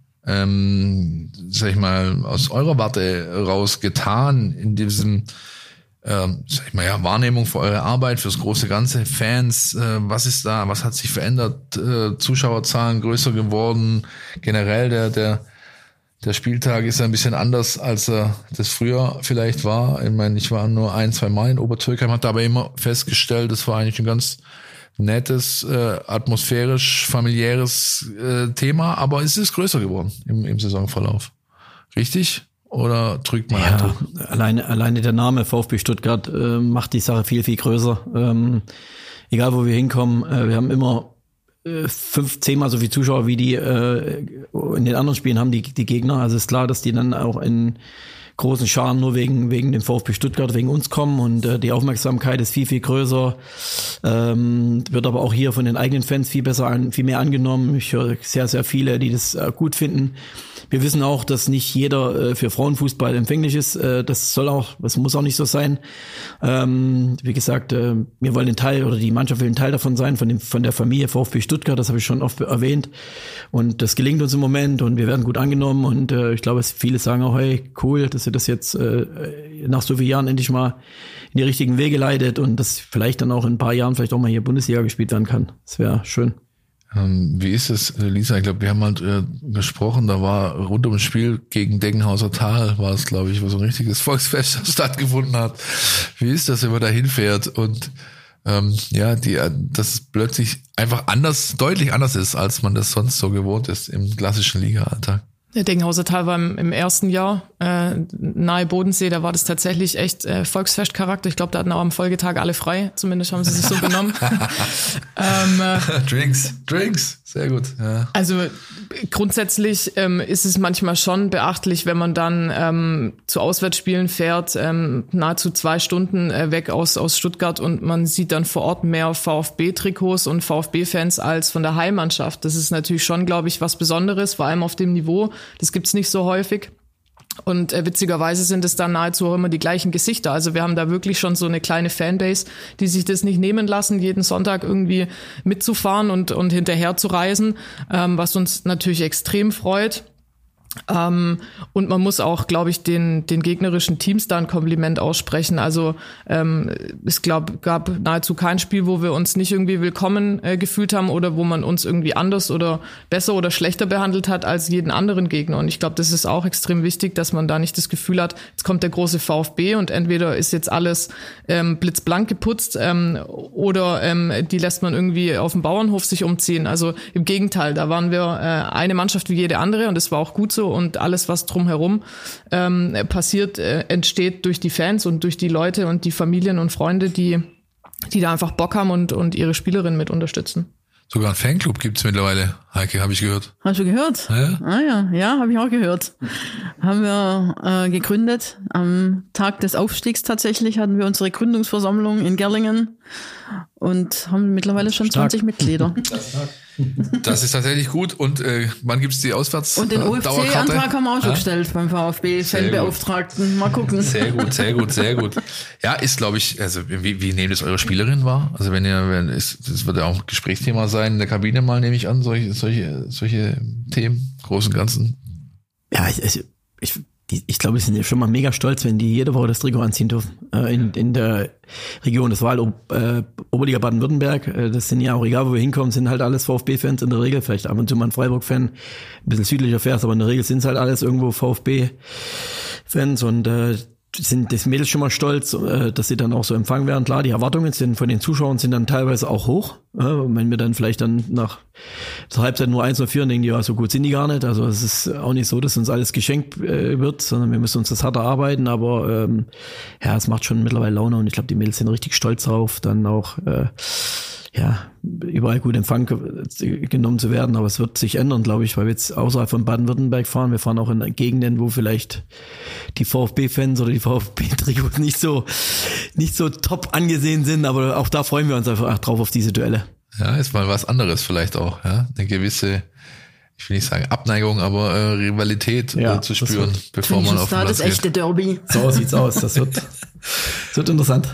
ähm, sag ich mal, aus eurer Warte raus getan in diesem, ähm, sag ich mal, ja, Wahrnehmung für eure Arbeit, fürs große Ganze, Fans, äh, was ist da, was hat sich verändert? Äh, Zuschauerzahlen größer geworden, generell der, der, Der Spieltag ist ein bisschen anders, als er das früher vielleicht war. Ich meine, ich war nur ein, zwei Mal in Obertürkheim, habe dabei immer festgestellt, das war eigentlich ein ganz nettes, äh, atmosphärisch, familiäres äh, Thema, aber es ist größer geworden im, im Saisonverlauf. Richtig? Oder drückt man ja, einfach? Alleine, alleine der Name VfB Stuttgart äh, macht die Sache viel, viel größer. Ähm, egal, wo wir hinkommen, äh, wir haben immer fünf, zehnmal so viele Zuschauer wie die äh, in den anderen Spielen haben die die Gegner. Also ist klar, dass die dann auch in großen Scharen nur wegen wegen dem VfB Stuttgart, wegen uns kommen und äh, die Aufmerksamkeit ist viel, viel größer. Ähm, wird aber auch hier von den eigenen Fans viel besser, an, viel mehr angenommen. Ich höre sehr, sehr viele, die das äh, gut finden. Wir wissen auch, dass nicht jeder äh, für Frauenfußball empfänglich ist. Äh, das soll auch, das muss auch nicht so sein. Ähm, wie gesagt, äh, wir wollen ein Teil oder die Mannschaft will ein Teil davon sein, von dem von der Familie VfB Stuttgart. Das habe ich schon oft erwähnt. Und das gelingt uns im Moment und wir werden gut angenommen. Und äh, ich glaube, viele sagen auch, hey, cool, dass ihr das jetzt äh, nach so vielen Jahren endlich mal in die richtigen Wege leitet und dass vielleicht dann auch in ein paar Jahren vielleicht auch mal hier Bundesliga gespielt werden kann. Das wäre schön. Ähm, wie ist es, Lisa? Ich glaube, wir haben halt äh, gesprochen, da war rund ums Spiel gegen Deggenhauser Tal, war es, glaube ich, wo so ein richtiges Volksfest stattgefunden hat. Wie ist das, wenn man da hinfährt und ähm, ja, die, dass es plötzlich einfach anders, deutlich anders ist, als man das sonst so gewohnt ist im klassischen Liga-Alltag? Der Deggenhauser Tal war im, im ersten Jahr äh, nahe Bodensee, da war das tatsächlich echt äh, Volksfestcharakter. Ich glaube, da hatten auch am Folgetag alle frei, zumindest haben sie sich so genommen. ähm, äh, Drinks, Drinks, sehr gut. Ja. Also grundsätzlich ähm, ist es manchmal schon beachtlich, wenn man dann ähm, zu Auswärtsspielen fährt, ähm, nahezu zwei Stunden äh, weg aus aus Stuttgart und man sieht dann vor Ort mehr VfB-Trikots und VfB-Fans als von der Heimmannschaft. Das ist natürlich schon, glaube ich, was Besonderes, vor allem auf dem Niveau. Das gibt's nicht so häufig. Und äh, witzigerweise sind es dann nahezu auch immer die gleichen Gesichter. Also wir haben da wirklich schon so eine kleine Fanbase, die sich das nicht nehmen lassen, jeden Sonntag irgendwie mitzufahren und, und hinterher zu reisen, ähm, was uns natürlich extrem freut. Ähm, und man muss auch, glaube ich, den den gegnerischen Teams da ein Kompliment aussprechen. Also ähm, es glaub, gab nahezu kein Spiel, wo wir uns nicht irgendwie willkommen äh, gefühlt haben oder wo man uns irgendwie anders oder besser oder schlechter behandelt hat als jeden anderen Gegner. Und ich glaube, das ist auch extrem wichtig, dass man da nicht das Gefühl hat, jetzt kommt der große VfB und entweder ist jetzt alles ähm, blitzblank geputzt ähm, oder ähm, die lässt man irgendwie auf dem Bauernhof sich umziehen. Also im Gegenteil, da waren wir äh, eine Mannschaft wie jede andere und das war auch gut so. Und alles, was drumherum ähm, passiert, äh, entsteht durch die Fans und durch die Leute und die Familien und Freunde, die die da einfach Bock haben und und ihre Spielerinnen mit unterstützen. Sogar ein Fanclub gibt's mittlerweile, Heike, habe ich gehört. Hast du gehört? Ja? Ah ja, ja, habe ich auch gehört. Haben wir äh, gegründet. Am Tag des Aufstiegs tatsächlich hatten wir unsere Gründungsversammlung in Gerlingen und haben mittlerweile schon Stark. zwanzig Mitglieder. Das ist tatsächlich gut. Und äh, wann gibt's die Auswärts? Und den O F C-Antrag haben wir auch schon ja? gestellt beim VfB-Fanbeauftragten. Mal gucken. Sehr gut, sehr gut, sehr gut. Ja, ist, glaube ich, also wie, wie nehmt es eure Spielerin wahr? Also wenn ihr, wenn ist, das wird ja auch ein Gesprächsthema sein in der Kabine mal, nehme ich an, solche, solche, solche Themen, großen und Ganzen. Ja, ich, ich, ich, die, ich glaube, die sind ja schon mal mega stolz, wenn die jede Woche das Trikot anziehen dürfen. Äh, in, in der Region, das war halt äh, Oberliga Baden-Württemberg. Äh, das sind ja auch, egal wo wir hinkommen, sind halt alles VfB-Fans in der Regel. Vielleicht ab und zu mal ein Freiburg-Fan, ein bisschen südlicher fährst, aber in der Regel sind es halt alles irgendwo VfB-Fans und äh, sind das Mädels schon mal stolz, dass sie dann auch so empfangen werden. Klar, die Erwartungen sind von den Zuschauern sind dann teilweise auch hoch. Und wenn wir dann vielleicht dann nach der Halbzeit nur eins null führen, denken die, ja, so gut sind die gar nicht. Also es ist auch nicht so, dass uns alles geschenkt wird, sondern wir müssen uns das hart erarbeiten. Aber ähm, ja, es macht schon mittlerweile Laune und ich glaube, die Mädels sind richtig stolz drauf, dann auch äh, ja, überall gut in Empfang genommen zu werden, aber es wird sich ändern, glaube ich, weil wir jetzt außerhalb von Baden-Württemberg fahren. Wir fahren auch in Gegenden, wo vielleicht die VfB-Fans oder die VfB-Trikots nicht so, nicht so top angesehen sind, aber auch da freuen wir uns einfach drauf auf diese Duelle. Ja, ist mal was anderes vielleicht auch, ja, eine gewisse, ich will nicht sagen Abneigung, aber äh, Rivalität ja, äh, zu spüren, wird, bevor man auf den Platz das echte Derby. So sieht's aus, das wird, das wird interessant.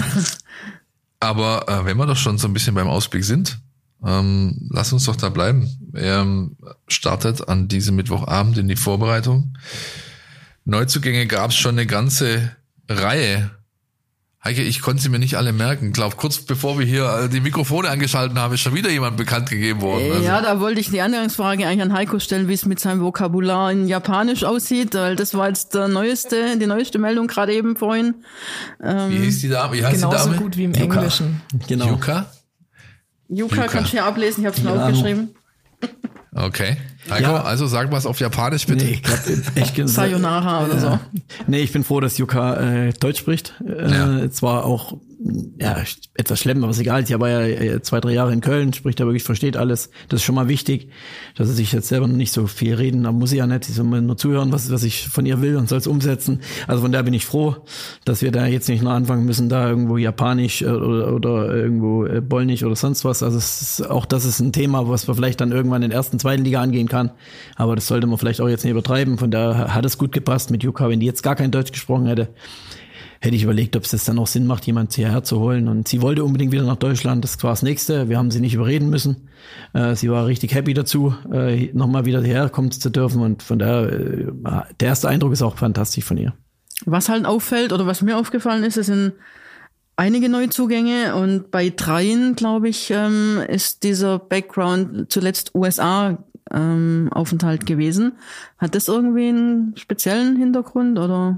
Aber äh, wenn wir doch schon so ein bisschen beim Ausblick sind, ähm, lass uns doch da bleiben. Er startet an diesem Mittwochabend in die Vorbereitung. Neuzugänge gab es schon eine ganze Reihe. Heike, ich konnte sie mir nicht alle merken. Ich glaube, kurz bevor wir hier die Mikrofone angeschaltet haben, ist schon wieder jemand bekannt gegeben worden. Also. Ja, da wollte ich die Anfangsfrage eigentlich an Heiko stellen, wie es mit seinem Vokabular in Japanisch aussieht, weil das war jetzt der neueste, die neueste Meldung gerade eben vorhin. Ähm, wie hieß die Dame? Wie heißt genauso die Dame? gut wie im Yuka. Englischen. Genau. Yuka? Yuka, Yuka. kannst du hier ablesen, ich habe es mir aufgeschrieben. Okay. Heiko, Ja. also sag was auf Japanisch bitte. Nee, ich glaub, echt gesagt. Sayonara oder so. Nee, ich bin froh, dass Yuka äh, Deutsch spricht. Äh, Ja. Zwar auch ja etwas schlimm, aber ist egal. Ich war ja äh, zwei, drei Jahre in Köln, spricht er wirklich, versteht alles. Das ist schon mal wichtig, dass er sich jetzt selber noch nicht so viel reden, aber muss ich ja nicht. Ich soll mal nur zuhören, was, was ich von ihr will und soll es umsetzen. Also von daher bin ich froh, dass wir da jetzt nicht noch anfangen müssen, da irgendwo Japanisch äh, oder, oder irgendwo äh, Polnisch oder sonst was. Also es ist, auch das ist ein Thema, was wir vielleicht dann irgendwann in der ersten, zweiten Liga angehen kann. Aber das sollte man vielleicht auch jetzt nicht übertreiben. Von daher hat es gut gepasst mit Yuka. Wenn die jetzt gar kein Deutsch gesprochen hätte, hätte ich überlegt, ob es das dann auch Sinn macht, jemand hierher zu holen. Und sie wollte unbedingt wieder nach Deutschland. Das war das Nächste. Wir haben sie nicht überreden müssen. Äh, sie war richtig happy dazu, äh, nochmal wieder hierher kommen zu dürfen. Und von daher, äh, der erste Eindruck ist auch fantastisch von ihr. Was halt auffällt oder was mir aufgefallen ist, es sind einige Neuzugänge und bei dreien, glaube ich, ähm, ist dieser Background zuletzt U S A ähm, Aufenthalt gewesen. Hat das irgendwie einen speziellen Hintergrund oder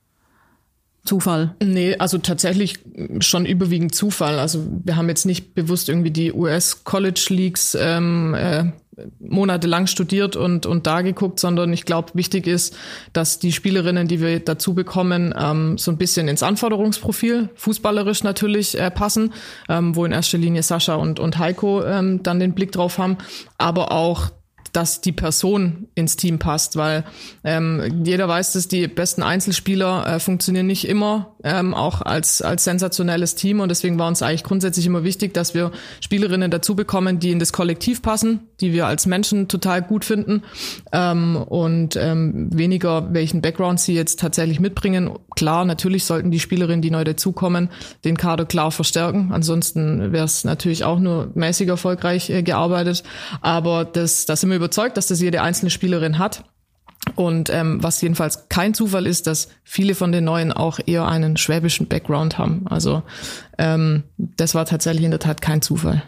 Zufall? Nee, also tatsächlich schon überwiegend Zufall. Also wir haben jetzt nicht bewusst irgendwie die U S College Leagues ähm, äh, monatelang studiert und und da geguckt, sondern ich glaube, wichtig ist, dass die Spielerinnen, die wir dazu bekommen, ähm, so ein bisschen ins Anforderungsprofil, fußballerisch natürlich äh, passen, ähm, wo in erster Linie Sascha und und Heiko ähm, dann den Blick drauf haben, aber auch dass die Person ins Team passt, weil ähm, jeder weiß, dass die besten Einzelspieler äh, funktionieren nicht immer, ähm, auch als als sensationelles Team und deswegen war uns eigentlich grundsätzlich immer wichtig, dass wir Spielerinnen dazu bekommen, die in das Kollektiv passen, die wir als Menschen total gut finden ähm, und ähm, weniger welchen Background sie jetzt tatsächlich mitbringen. Klar, natürlich sollten die Spielerinnen, die neu dazukommen, den Kader klar verstärken, ansonsten wäre es natürlich auch nur mäßig erfolgreich äh, gearbeitet, aber das, das sind wir überzeugt, dass das jede einzelne Spielerin hat. Und ähm, was jedenfalls kein Zufall ist, dass viele von den Neuen auch eher einen schwäbischen Background haben. Also ähm, das war tatsächlich in der Tat kein Zufall.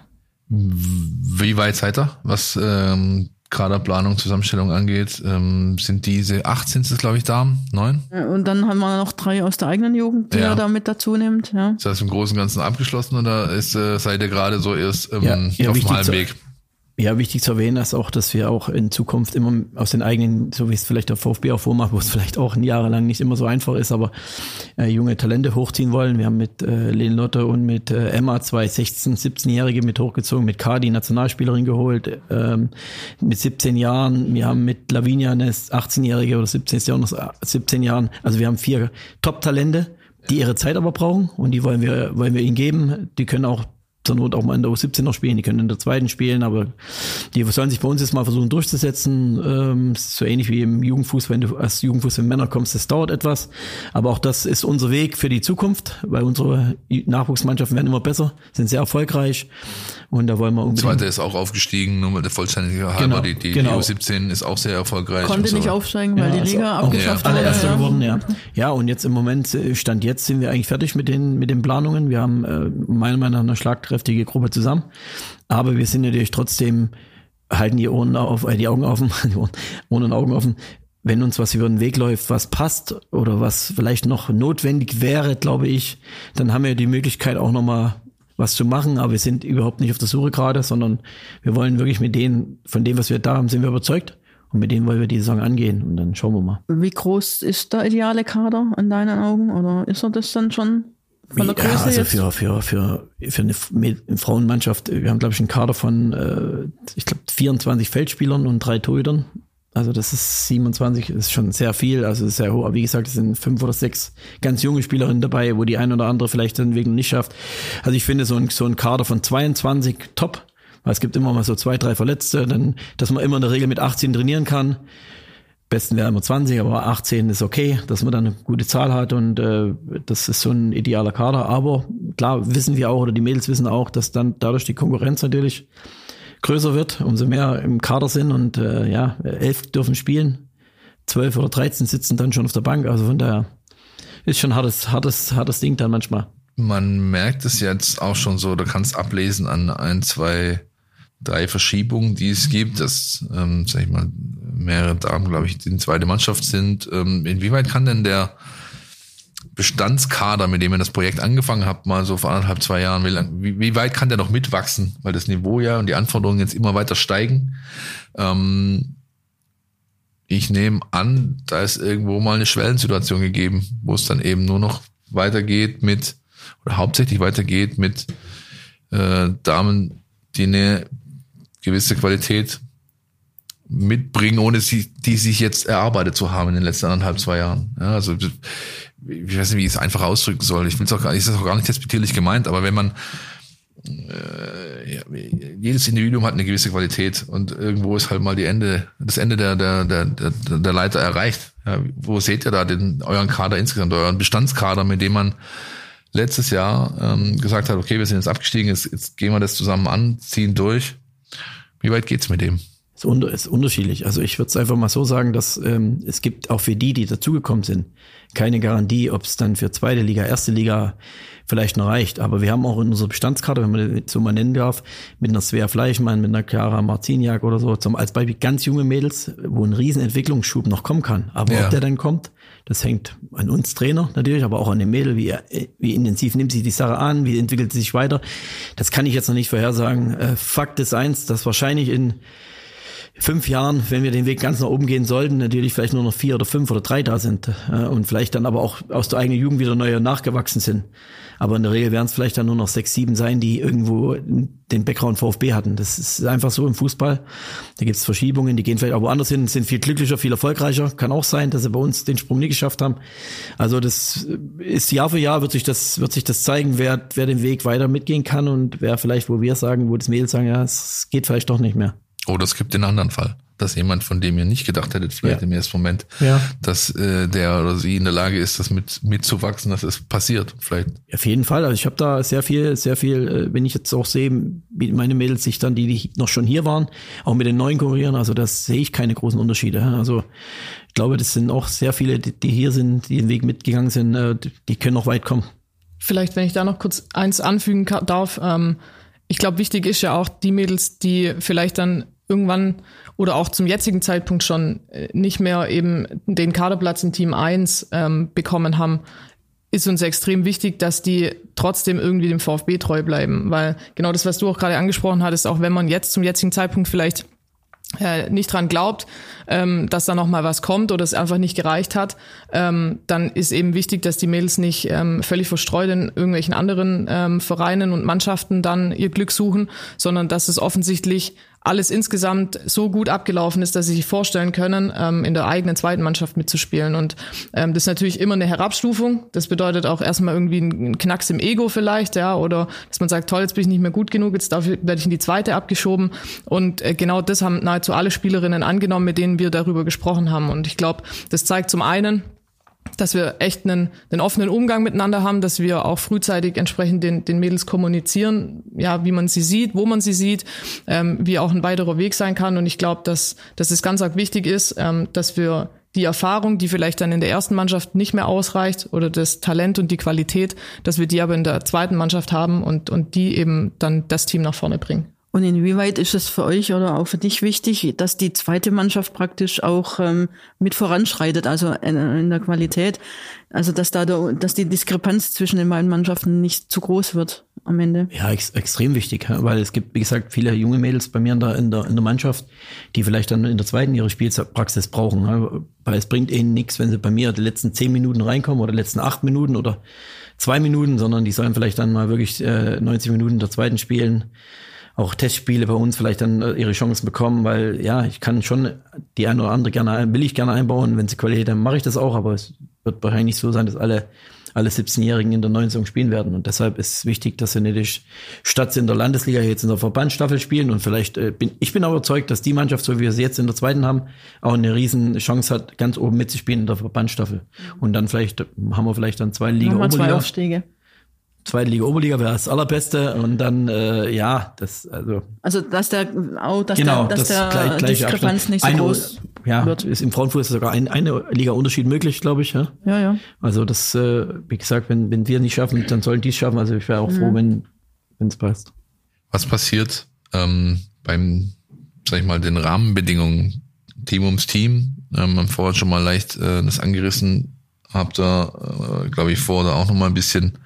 Wie weit seid ihr, was ähm, Kaderplanung, Zusammenstellung angeht? Ähm, sind diese acht, sind es glaube ich Damen? Neun? Und dann haben wir noch drei aus der eigenen Jugend, die Ja. er da mit dazu nimmt. Ja. Ist das im Großen und Ganzen abgeschlossen oder ist, äh, seid ihr gerade so erst ähm, Ja, ja, auf dem wichtig halben zu- Weg? Ja, wichtig zu erwähnen ist auch, dass wir auch in Zukunft immer aus den eigenen, so wie es vielleicht der VfB auch vormacht, wo es vielleicht auch jahrelang nicht immer so einfach ist, aber äh, junge Talente hochziehen wollen. Wir haben mit äh, Lene Lotte und mit äh, Emma zwei sechzehn-, siebzehn-Jährige mit hochgezogen, mit Kadi, Nationalspielerin geholt, ähm, mit siebzehn Jahren. Wir haben mit Lavinia eine achtzehn-Jährige oder siebzehn, ist ja auch noch siebzehn Jahren. Also wir haben vier Top-Talente, die ihre Zeit aber brauchen und die wollen wir, wollen wir ihnen geben. Die können auch zur Not auch mal in der U siebzehn noch spielen, die können in der zweiten spielen, aber die sollen sich bei uns jetzt mal versuchen durchzusetzen. Ähm, ist so ähnlich wie im Jugendfußball, wenn du als Jugendfußball in Männer kommst, das dauert etwas. Aber auch das ist unser Weg für die Zukunft, weil unsere Nachwuchsmannschaften werden immer besser, sind sehr erfolgreich und da wollen wir unbedingt... Zweite ist auch aufgestiegen, nur mal der Vollständigkeit halber. Genau, die, die, genau. die U siebzehn ist auch sehr erfolgreich. Konnte und so. nicht aufsteigen, weil Ja, die also Liga auch abgeschafft ja, wurde. allererster Ja. geworden, ja. Ja, und jetzt im Moment, äh, Stand jetzt sind wir eigentlich fertig mit den, mit den Planungen. Wir haben äh, meiner Meinung nach eine schlagkräftige Gruppe zusammen. Aber wir sind natürlich trotzdem, halten die Ohren auf, äh, die Augen offen, die Ohren, Ohren und Augen offen, wenn uns was über den Weg läuft, was passt oder was vielleicht noch notwendig wäre, glaube ich, dann haben wir die Möglichkeit auch nochmal was zu machen, aber wir sind überhaupt nicht auf der Suche gerade, sondern wir wollen wirklich mit denen, von dem, was wir da haben, sind wir überzeugt und mit denen wollen wir die Saison angehen und dann schauen wir mal. Wie groß ist der ideale Kader in deinen Augen oder ist er das dann schon von der Größe ja, also jetzt? für, für, für, für eine Frauenmannschaft, wir haben glaube ich einen Kader von, äh, ich glaube vierundzwanzig Feldspielern und drei Torhütern. Also das ist siebenundzwanzig, ist schon sehr viel, also ist sehr hoch. Aber wie gesagt, es sind fünf oder sechs ganz junge Spielerinnen dabei, wo die ein oder andere vielleicht den Weg noch nicht schafft. Also ich finde so ein, so ein Kader von zweiundzwanzig top, weil es gibt immer mal so zwei, drei Verletzte, dann, dass man immer in der Regel mit achtzehn trainieren kann. Besten wäre immer zwanzig, aber achtzehn ist okay, dass man dann eine gute Zahl hat und äh, das ist so ein idealer Kader. Aber klar wissen wir auch, oder die Mädels wissen auch, dass dann dadurch die Konkurrenz natürlich größer wird, umso mehr im Kader sind und äh, ja, elf dürfen spielen, zwölf oder dreizehn sitzen dann schon auf der Bank, also von daher ist schon hartes, hartes, hartes Ding dann manchmal. Man merkt es jetzt auch schon so, du kannst ablesen an ein, zwei, drei Verschiebungen, die es gibt, dass, ähm, sag ich mal, mehrere Damen, glaube ich, die zweite Mannschaft sind. Ähm, inwieweit kann denn der Bestandskader, mit dem ihr das Projekt angefangen habt, mal so vor anderthalb, zwei Jahren, wie, lang, wie, wie weit kann der noch mitwachsen? Weil das Niveau ja und die Anforderungen jetzt immer weiter steigen. Ähm, ich nehme an, da ist irgendwo mal eine Schwellensituation gegeben, wo es dann eben nur noch weitergeht mit, oder hauptsächlich weitergeht mit äh, Damen, die eine gewisse Qualität mitbringen, ohne sie, die sich jetzt erarbeitet zu haben in den letzten anderthalb, zwei Jahren. Ja, also ich weiß nicht, wie ich es einfach ausdrücken soll. Ich will es auch gar nicht, ist das auch gar nicht despektierlich gemeint, aber wenn man äh, ja, jedes Individuum hat eine gewisse Qualität und irgendwo ist halt mal die Ende, das Ende der der der der Leiter erreicht. Ja, wo seht ihr da den euren Kader insgesamt, euren Bestandskader, mit dem man letztes Jahr ähm, gesagt hat, okay, wir sind jetzt abgestiegen, jetzt, jetzt gehen wir das zusammen an, ziehen durch. Wie weit geht's mit dem? Ist, unter, ist unterschiedlich. Also ich würde es einfach mal so sagen, dass ähm, es gibt auch für die, die dazugekommen sind, keine Garantie, ob es dann für zweite Liga, erste Liga vielleicht noch reicht. Aber wir haben auch in unserer Bestandskarte, wenn man das so mal nennen darf, mit einer Svea Fleischmann, mit einer Chiara Marciniak oder so, zum, als Beispiel ganz junge Mädels, wo ein riesen Entwicklungsschub noch kommen kann. Aber ja. Ob der dann kommt, das hängt an uns Trainer natürlich, aber auch an den Mädel, wie, wie intensiv nimmt sie die Sache an, wie entwickelt sie sich weiter. Das kann ich jetzt noch nicht vorhersagen. Äh, Fakt ist eins, dass wahrscheinlich in fünf Jahren, wenn wir den Weg ganz nach oben gehen sollten, natürlich vielleicht nur noch vier oder fünf oder drei da sind äh, und vielleicht dann aber auch aus der eigenen Jugend wieder neue nachgewachsen sind. Aber in der Regel werden es vielleicht dann nur noch sechs, sieben sein, die irgendwo den Background VfB hatten. Das ist einfach so im Fußball. Da gibt es Verschiebungen, die gehen vielleicht auch woanders hin, sind viel glücklicher, viel erfolgreicher. Kann auch sein, dass sie bei uns den Sprung nie geschafft haben. Also das ist Jahr für Jahr wird sich das wird sich das zeigen, wer wer den Weg weiter mitgehen kann und wer vielleicht, wo wir sagen, wo das Mädels sagen, ja, es geht vielleicht doch nicht mehr. Oder es gibt den anderen Fall, dass jemand, von dem ihr nicht gedacht hättet, vielleicht ja. im ersten Moment, ja. dass äh, der oder sie in der Lage ist, das mit mitzuwachsen, dass es passiert. Vielleicht. Auf jeden Fall. Also ich habe da sehr viel, sehr viel, äh, wenn ich jetzt auch sehe, wie meine Mädels sich dann, die, die noch schon hier waren, auch mit den neuen konkurrieren, also das sehe ich keine großen Unterschiede. Also ich glaube, das sind auch sehr viele, die, die hier sind, die den Weg mitgegangen sind, äh, die können noch weit kommen. Vielleicht, wenn ich da noch kurz eins anfügen darf, ähm, ich glaube, wichtig ist ja auch die Mädels, die vielleicht dann irgendwann oder auch zum jetzigen Zeitpunkt schon nicht mehr eben den Kaderplatz in Team eins ähm, bekommen haben, ist uns extrem wichtig, dass die trotzdem irgendwie dem VfB treu bleiben. Weil genau das, was du auch gerade angesprochen hattest, auch wenn man jetzt zum jetzigen Zeitpunkt vielleicht äh, nicht dran glaubt, ähm, dass da noch mal was kommt oder es einfach nicht gereicht hat, ähm, dann ist eben wichtig, dass die Mädels nicht ähm, völlig verstreut in irgendwelchen anderen ähm, Vereinen und Mannschaften dann ihr Glück suchen, sondern dass es offensichtlich alles insgesamt so gut abgelaufen ist, dass sie sich vorstellen können, ähm, in der eigenen zweiten Mannschaft mitzuspielen. Und ähm, das ist natürlich immer eine Herabstufung. Das bedeutet auch erstmal irgendwie einen Knacks im Ego vielleicht, ja, oder dass man sagt, toll, jetzt bin ich nicht mehr gut genug, jetzt dafür werde ich in die zweite abgeschoben. Und äh, genau das haben nahezu alle Spielerinnen angenommen, mit denen wir darüber gesprochen haben. Und ich glaube, das zeigt zum einen, dass wir echt einen, einen offenen Umgang miteinander haben, dass wir auch frühzeitig entsprechend den, den Mädels kommunizieren, ja, wie man sie sieht, wo man sie sieht, ähm, wie auch ein weiterer Weg sein kann. Und ich glaube, dass, dass es ganz arg wichtig ist, ähm, dass wir die Erfahrung, die vielleicht dann in der ersten Mannschaft nicht mehr ausreicht oder das Talent und die Qualität, dass wir die aber in der zweiten Mannschaft haben und, und die eben dann das Team nach vorne bringen. Und inwieweit ist es für euch oder auch für dich wichtig, dass die zweite Mannschaft praktisch auch ähm, mit voranschreitet, also in, in der Qualität, also dass da der, dass die Diskrepanz zwischen den beiden Mannschaften nicht zu groß wird am Ende? Ja, ex- extrem wichtig, weil es gibt, wie gesagt, viele junge Mädels bei mir in der, in der, in der Mannschaft, die vielleicht dann in der zweiten ihre Spielpraxis brauchen, weil es bringt ihnen nichts, wenn sie bei mir die letzten zehn Minuten reinkommen oder die letzten acht Minuten oder zwei Minuten, sondern die sollen vielleicht dann mal wirklich äh, neunzig Minuten der zweiten spielen. Auch Testspiele bei uns vielleicht dann ihre Chancen bekommen, weil ja, ich kann schon die eine oder andere gerne, will ich gerne einbauen, wenn sie Qualität haben, mache ich das auch, aber es wird wahrscheinlich nicht so sein, dass alle alle siebzehnjährigen in der neuen Saison spielen werden und deshalb ist es wichtig, dass sie nicht statt sie in der Landesliga jetzt in der Verbandsstaffel spielen und vielleicht äh, bin ich bin auch überzeugt, dass die Mannschaft, so wie wir sie jetzt in der zweiten haben, auch eine riesen Chance hat, ganz oben mitzuspielen in der Verbandsstaffel und dann vielleicht haben wir vielleicht dann zwei Liga Nochmal zwei Oberliga. Aufstiege. Zweite Liga Oberliga wäre das allerbeste und dann äh, ja, das also Also dass der auch dass genau, der dass das der gleich, Diskrepanz nicht so eine, groß ja, wird. ist im Frauenfußball ist sogar ein, eine Liga Unterschied möglich, glaube ich, ja. Ja, ja. Also das äh, wie gesagt, wenn wenn wir nicht schaffen, dann sollen die es schaffen, also ich wäre auch Mhm. froh, wenn wenn es passt. Was passiert ähm, beim, sag ich mal, den Rahmenbedingungen Team ums Team? Ähm, man vorher schon mal leicht äh, das angerissen, habt da, äh, glaube ich, vor, da auch noch mal ein bisschen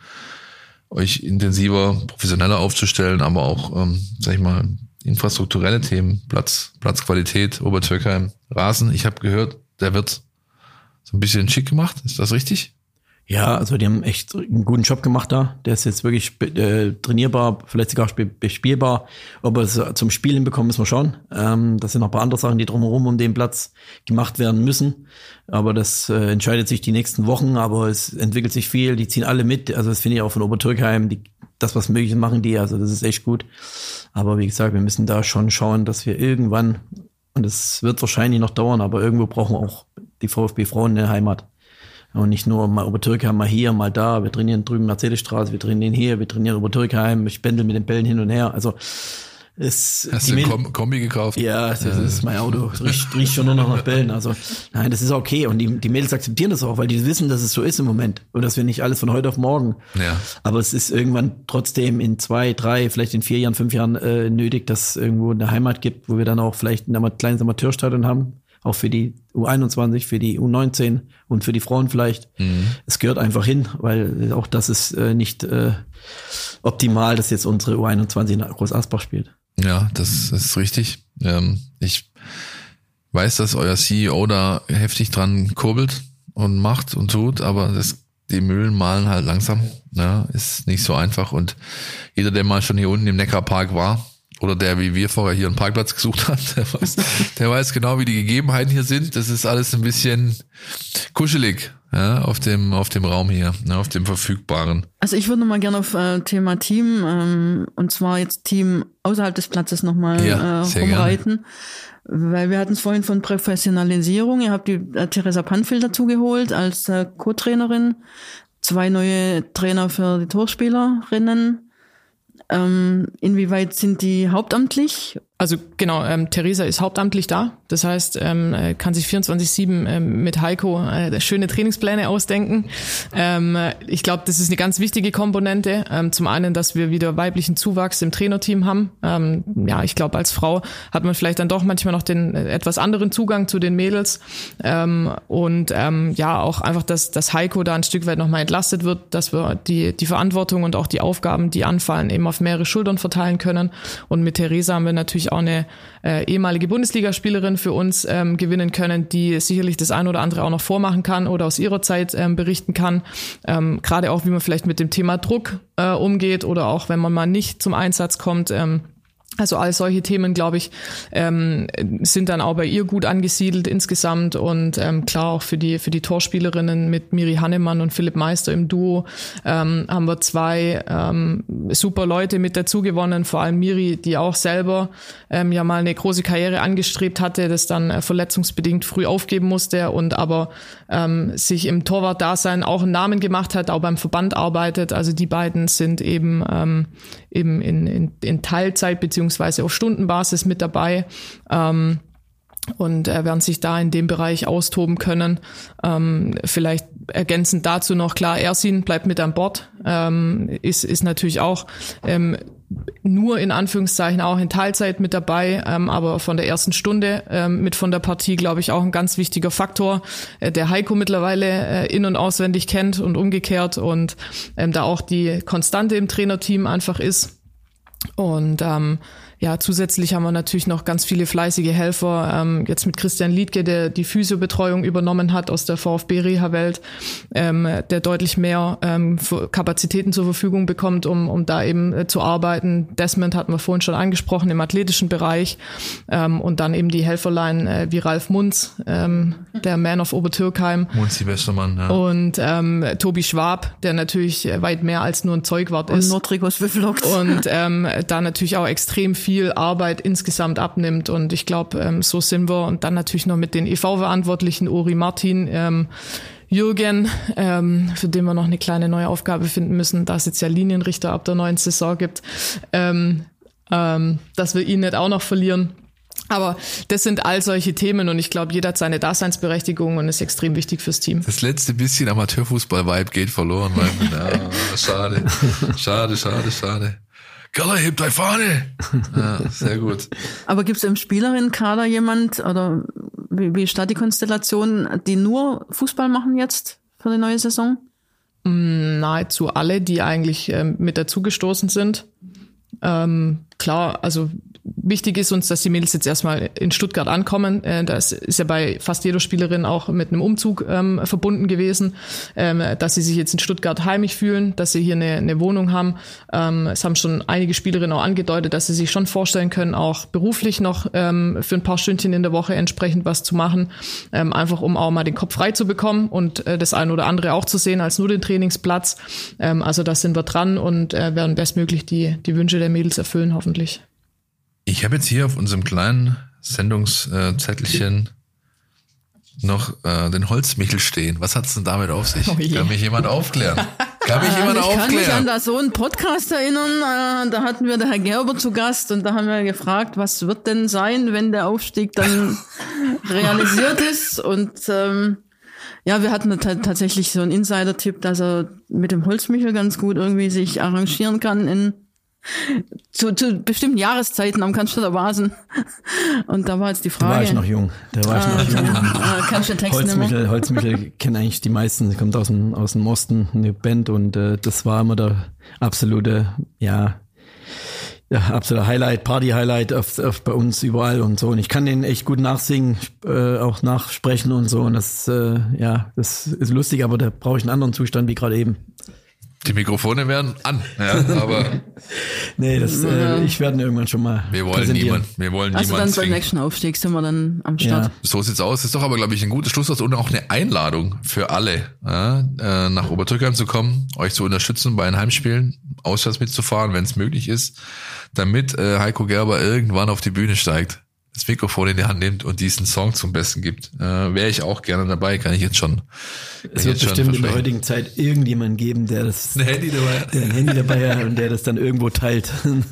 euch intensiver, professioneller aufzustellen, aber auch, ähm, sag ich mal, infrastrukturelle Themen, Platz, Platzqualität, Obertürkheim, Rasen. Ich habe gehört, der wird so ein bisschen schick gemacht. Ist das richtig? Ja, also die haben echt einen guten Job gemacht da. Der ist jetzt wirklich äh, trainierbar, vielleicht sogar sp- bespielbar. Ob er es zum Spielen bekommen, müssen wir schauen. Ähm, das sind noch ein paar andere Sachen, die drumherum um den Platz gemacht werden müssen. Aber das äh, entscheidet sich die nächsten Wochen. Aber es entwickelt sich viel. Die ziehen alle mit. Also das finde ich auch von Obertürkheim. Die, das, was möglich ist, machen die. Also das ist echt gut. Aber wie gesagt, wir müssen da schon schauen, dass wir irgendwann, und es wird wahrscheinlich noch dauern, aber irgendwo brauchen auch die VfB-Frauen eine Heimat. Und nicht nur mal Obertürkheim, mal hier, mal da. Wir trainieren drüben Mercedesstraße, wir trainieren hier, wir trainieren Obertürkheim, ich pendel mit den Bällen hin und her. Also es Hast die du ein Mädel- Kom- Kombi gekauft? Ja, das ist mein Auto. Riecht, riecht schon nur noch nach Bällen. Also nein, das ist okay. Und die, die Mädels akzeptieren das auch, weil die wissen, dass es so ist im Moment. Und dass wir nicht alles von heute auf morgen. Ja. Aber es ist irgendwann trotzdem in zwei, drei, vielleicht in vier Jahren, fünf Jahren äh, nötig, dass es irgendwo eine Heimat gibt, wo wir dann auch vielleicht ein kleines Amateurstadion haben. Auch für die U einundzwanzig, für die U neunzehn und für die Frauen vielleicht. Mhm. Es gehört einfach hin, weil auch das ist äh, nicht äh, optimal, dass jetzt unsere U einundzwanzig in Groß Asbach spielt. Ja, das ist richtig. Ähm, ich weiß, dass euer C E O da heftig dran kurbelt und macht und tut, aber das, die Mühlen mahlen halt langsam. Ja, ist nicht so einfach. Und jeder, der mal schon hier unten im Neckarpark war, oder der, wie wir vorher hier einen Parkplatz gesucht haben, der weiß, der weiß genau, wie die Gegebenheiten hier sind. Das ist alles ein bisschen kuschelig, ja, auf dem, auf dem Raum hier, ja, auf dem verfügbaren. Also ich würde noch mal gerne auf äh, Thema Team, ähm, und zwar jetzt Team außerhalb des Platzes nochmal Ja, äh, sehr rumreiten. Weil wir hatten es vorhin von Professionalisierung. Ihr habt die äh, Theresa Panfil dazu geholt als äh, Co-Trainerin. Zwei neue Trainer für die Torspielerinnen. Ähm, inwieweit sind die hauptamtlich? Also genau, ähm, Theresa ist hauptamtlich da. Das heißt, ähm, kann sich vierundzwanzig sieben ähm, mit Heiko äh, schöne Trainingspläne ausdenken. Ähm, ich glaube, das ist eine ganz wichtige Komponente. Ähm, zum einen, dass wir wieder weiblichen Zuwachs im Trainerteam haben. Ähm, ja, ich glaube, als Frau hat man vielleicht dann doch manchmal noch den äh, etwas anderen Zugang zu den Mädels. Ähm, und ähm, ja, auch einfach, dass, dass Heiko da ein Stück weit nochmal entlastet wird, dass wir die, die Verantwortung und auch die Aufgaben, die anfallen, eben auf mehrere Schultern verteilen können. Und mit Theresa haben wir natürlich auch eine äh, ehemalige Bundesligaspielerin für uns ähm, gewinnen können, die sicherlich das ein oder andere auch noch vormachen kann oder aus ihrer Zeit ähm, berichten kann. Ähm, gerade auch, wie man vielleicht mit dem Thema Druck äh, umgeht oder auch, wenn man mal nicht zum Einsatz kommt. Ähm, Also all solche Themen, glaube ich, ähm, sind dann auch bei ihr gut angesiedelt insgesamt und ähm, klar auch für die für die Torspielerinnen mit Miri Hannemann und Philipp Meister im Duo ähm, haben wir zwei ähm, super Leute mit dazu gewonnen, vor allem Miri, die auch selber ähm, ja mal eine große Karriere angestrebt hatte, das dann äh, verletzungsbedingt früh aufgeben musste und aber ähm, sich im Torwartdasein auch einen Namen gemacht hat, auch beim Verband arbeitet. Also die beiden sind eben ähm, eben in, in, in Teilzeit beziehungsweise auf Stundenbasis mit dabei ähm, und äh, werden sich da in dem Bereich austoben können. Ähm, vielleicht ergänzend dazu noch, klar, Ersin bleibt mit an Bord, ähm, ist, ist natürlich auch ähm, nur in Anführungszeichen auch in Teilzeit mit dabei, ähm, aber von der ersten Stunde ähm, mit von der Partie, glaube ich, auch ein ganz wichtiger Faktor, äh, der Heiko mittlerweile äh, in- und auswendig kennt und umgekehrt und ähm, da auch die Konstante im Trainerteam einfach ist. Und ähm, ja, zusätzlich haben wir natürlich noch ganz viele fleißige Helfer, ähm, jetzt mit Christian Liedke, der die Physiobetreuung übernommen hat aus der VfB-Reha-Welt, ähm, der deutlich mehr ähm, Kapazitäten zur Verfügung bekommt, um um da eben äh, zu arbeiten. Desmond hatten wir vorhin schon angesprochen im athletischen Bereich, ähm, und dann eben die Helferlein äh, wie Ralf Munz, ähm, der Man of Obertürkheim. Munzi, bester Mann, ja. Und ähm, Tobi Schwab, der natürlich weit mehr als nur ein Zeugwart Und ist. Nordrikos Wiffelocks. Und ähm, da natürlich auch extrem viel viel Arbeit insgesamt abnimmt. Und ich glaube, ähm, so sind wir. Und dann natürlich noch mit den E V-Verantwortlichen, Uri Martin, ähm, Jürgen, ähm, für den wir noch eine kleine neue Aufgabe finden müssen, da es jetzt ja Linienrichter ab der neuen Saison gibt, ähm, ähm, dass wir ihn nicht auch noch verlieren. Aber das sind all solche Themen und ich glaube, jeder hat seine Daseinsberechtigung und ist extrem wichtig fürs Team. Das letzte bisschen Amateurfußball-Vibe geht verloren. Weil, ja, schade, schade, schade, schade. Gala, heb deine Fahne. Ja, sehr gut. Aber gibt es im Spielerinnenkader jemand oder wie, wie ist da die Konstellation, die nur Fußball machen jetzt für die neue Saison? Nahezu alle, die eigentlich ähm, mit dazugestoßen sind. Ähm, klar, also wichtig ist uns, dass die Mädels jetzt erstmal in Stuttgart ankommen. Äh, das ist ja bei fast jeder Spielerin auch mit einem Umzug ähm, verbunden gewesen, ähm, dass sie sich jetzt in Stuttgart heimisch fühlen, dass sie hier eine, eine Wohnung haben. Ähm, es haben schon einige Spielerinnen auch angedeutet, dass sie sich schon vorstellen können, auch beruflich noch ähm, für ein paar Stündchen in der Woche entsprechend was zu machen, ähm, einfach um auch mal den Kopf frei zu bekommen und äh, das eine oder andere auch zu sehen als nur den Trainingsplatz. Ähm, also da sind wir dran und äh, werden bestmöglich die, die Wünsche der Mädels erfüllen, hoffentlich. Ich habe jetzt hier auf unserem kleinen Sendungszettelchen noch äh, den Holzmichel stehen. Was hat's denn damit auf sich? Oh je. Kann mich jemand aufklären? Kann mich jemand ich kann mich aufklären? an da so einen Podcast erinnern, äh, da hatten wir der Herr Gerber zu Gast und da haben wir gefragt, was wird denn sein, wenn der Aufstieg dann realisiert ist und ähm, ja, wir hatten t- tatsächlich so einen Insider-Tipp, dass er mit dem Holzmichel ganz gut irgendwie sich arrangieren kann in Zu, zu bestimmten Jahreszeiten am Cannstatter Vasen. Und da war jetzt die Frage. Da war ich noch jung. Da war ich Ah, noch jung. äh, kannst du den Text nicht mehr? Holzmichel, Holzmichel kennen eigentlich die meisten. Sie kommt aus dem, aus dem Osten, eine Band und äh, das war immer der absolute, ja, ja, absoluter Highlight, Party-Highlight auf, auf bei uns überall und so. Und ich kann den echt gut nachsingen, äh, auch nachsprechen und so. Und das, äh, ja, das ist lustig, aber da brauche ich einen anderen Zustand wie gerade eben. Die Mikrofone werden an, ja, aber Nee, das, äh, ich werde ihn irgendwann schon mal wir wollen präsentieren. niemand, wir wollen Also niemand dann beim zwingen. nächsten Aufstieg sind wir dann am Start. Ja. So sieht's aus. Ist doch aber, glaube ich, ein gutes Schlusswort und auch eine Einladung für alle, ja, äh, nach Obertürkheim zu kommen, euch zu unterstützen bei den Heimspielen, auswärts mitzufahren, wenn es möglich ist, damit äh, Heiko Gerber irgendwann auf die Bühne steigt, das Mikrofon in die Hand nimmt und diesen Song zum Besten gibt. Äh, Wäre ich auch gerne dabei, kann ich jetzt schon. Es wird bestimmt in der heutigen Zeit irgendjemand geben, der das ein Handy dabei der ein Handy dabei hat und der das dann irgendwo teilt.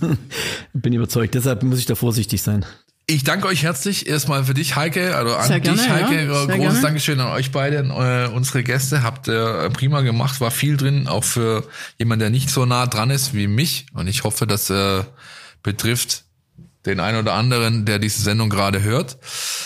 Bin überzeugt. Deshalb muss ich da vorsichtig sein. Ich danke euch herzlich erstmal für dich, Heike, also an Sehr gerne, dich, Heike. ja, sehr Großes gerne. Dankeschön an euch beide, äh, unsere Gäste. Habt ihr prima gemacht, war viel drin, auch für jemanden, der nicht so nah dran ist wie mich. Und ich hoffe, das äh, betrifft den einen oder anderen, der diese Sendung gerade hört.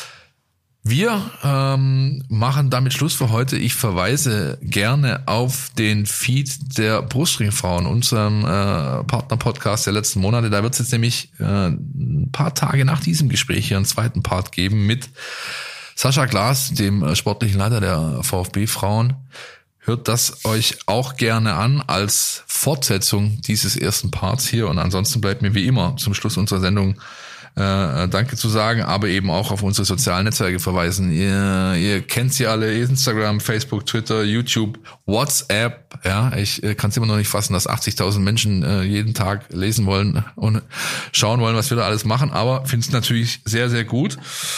Wir ähm, machen damit Schluss für heute. Ich verweise gerne auf den Feed der Brustringfrauen, unserem äh, Partner-Podcast der letzten Monate. Da wird es jetzt nämlich äh, ein paar Tage nach diesem Gespräch hier einen zweiten Part geben mit Sascha Glas, dem äh, sportlichen Leiter der VfB-Frauen. Hört das euch auch gerne an als Fortsetzung dieses ersten Parts hier. Und ansonsten bleibt mir wie immer zum Schluss unserer Sendung äh, Danke zu sagen, aber eben auch auf unsere sozialen Netzwerke verweisen. Ihr, ihr kennt sie alle, Instagram, Facebook, Twitter, YouTube, WhatsApp. Ja, ich äh, kann es immer noch nicht fassen, dass achtzigtausend Menschen äh, jeden Tag lesen wollen und schauen wollen, was wir da alles machen. Aber finde es natürlich sehr, sehr gut.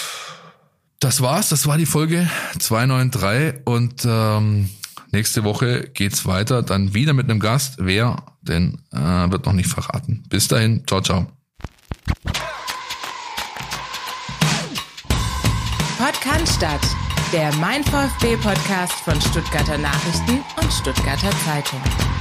Das war's, das war die Folge zweihundertdreiundneunzig und ähm, nächste Woche geht's weiter, dann wieder mit einem Gast. Wer, denn äh, wird noch nicht verraten. Bis dahin, ciao, ciao. Podcast, der Mein VfB Podcast von Stuttgarter Nachrichten und Stuttgarter Zeitung.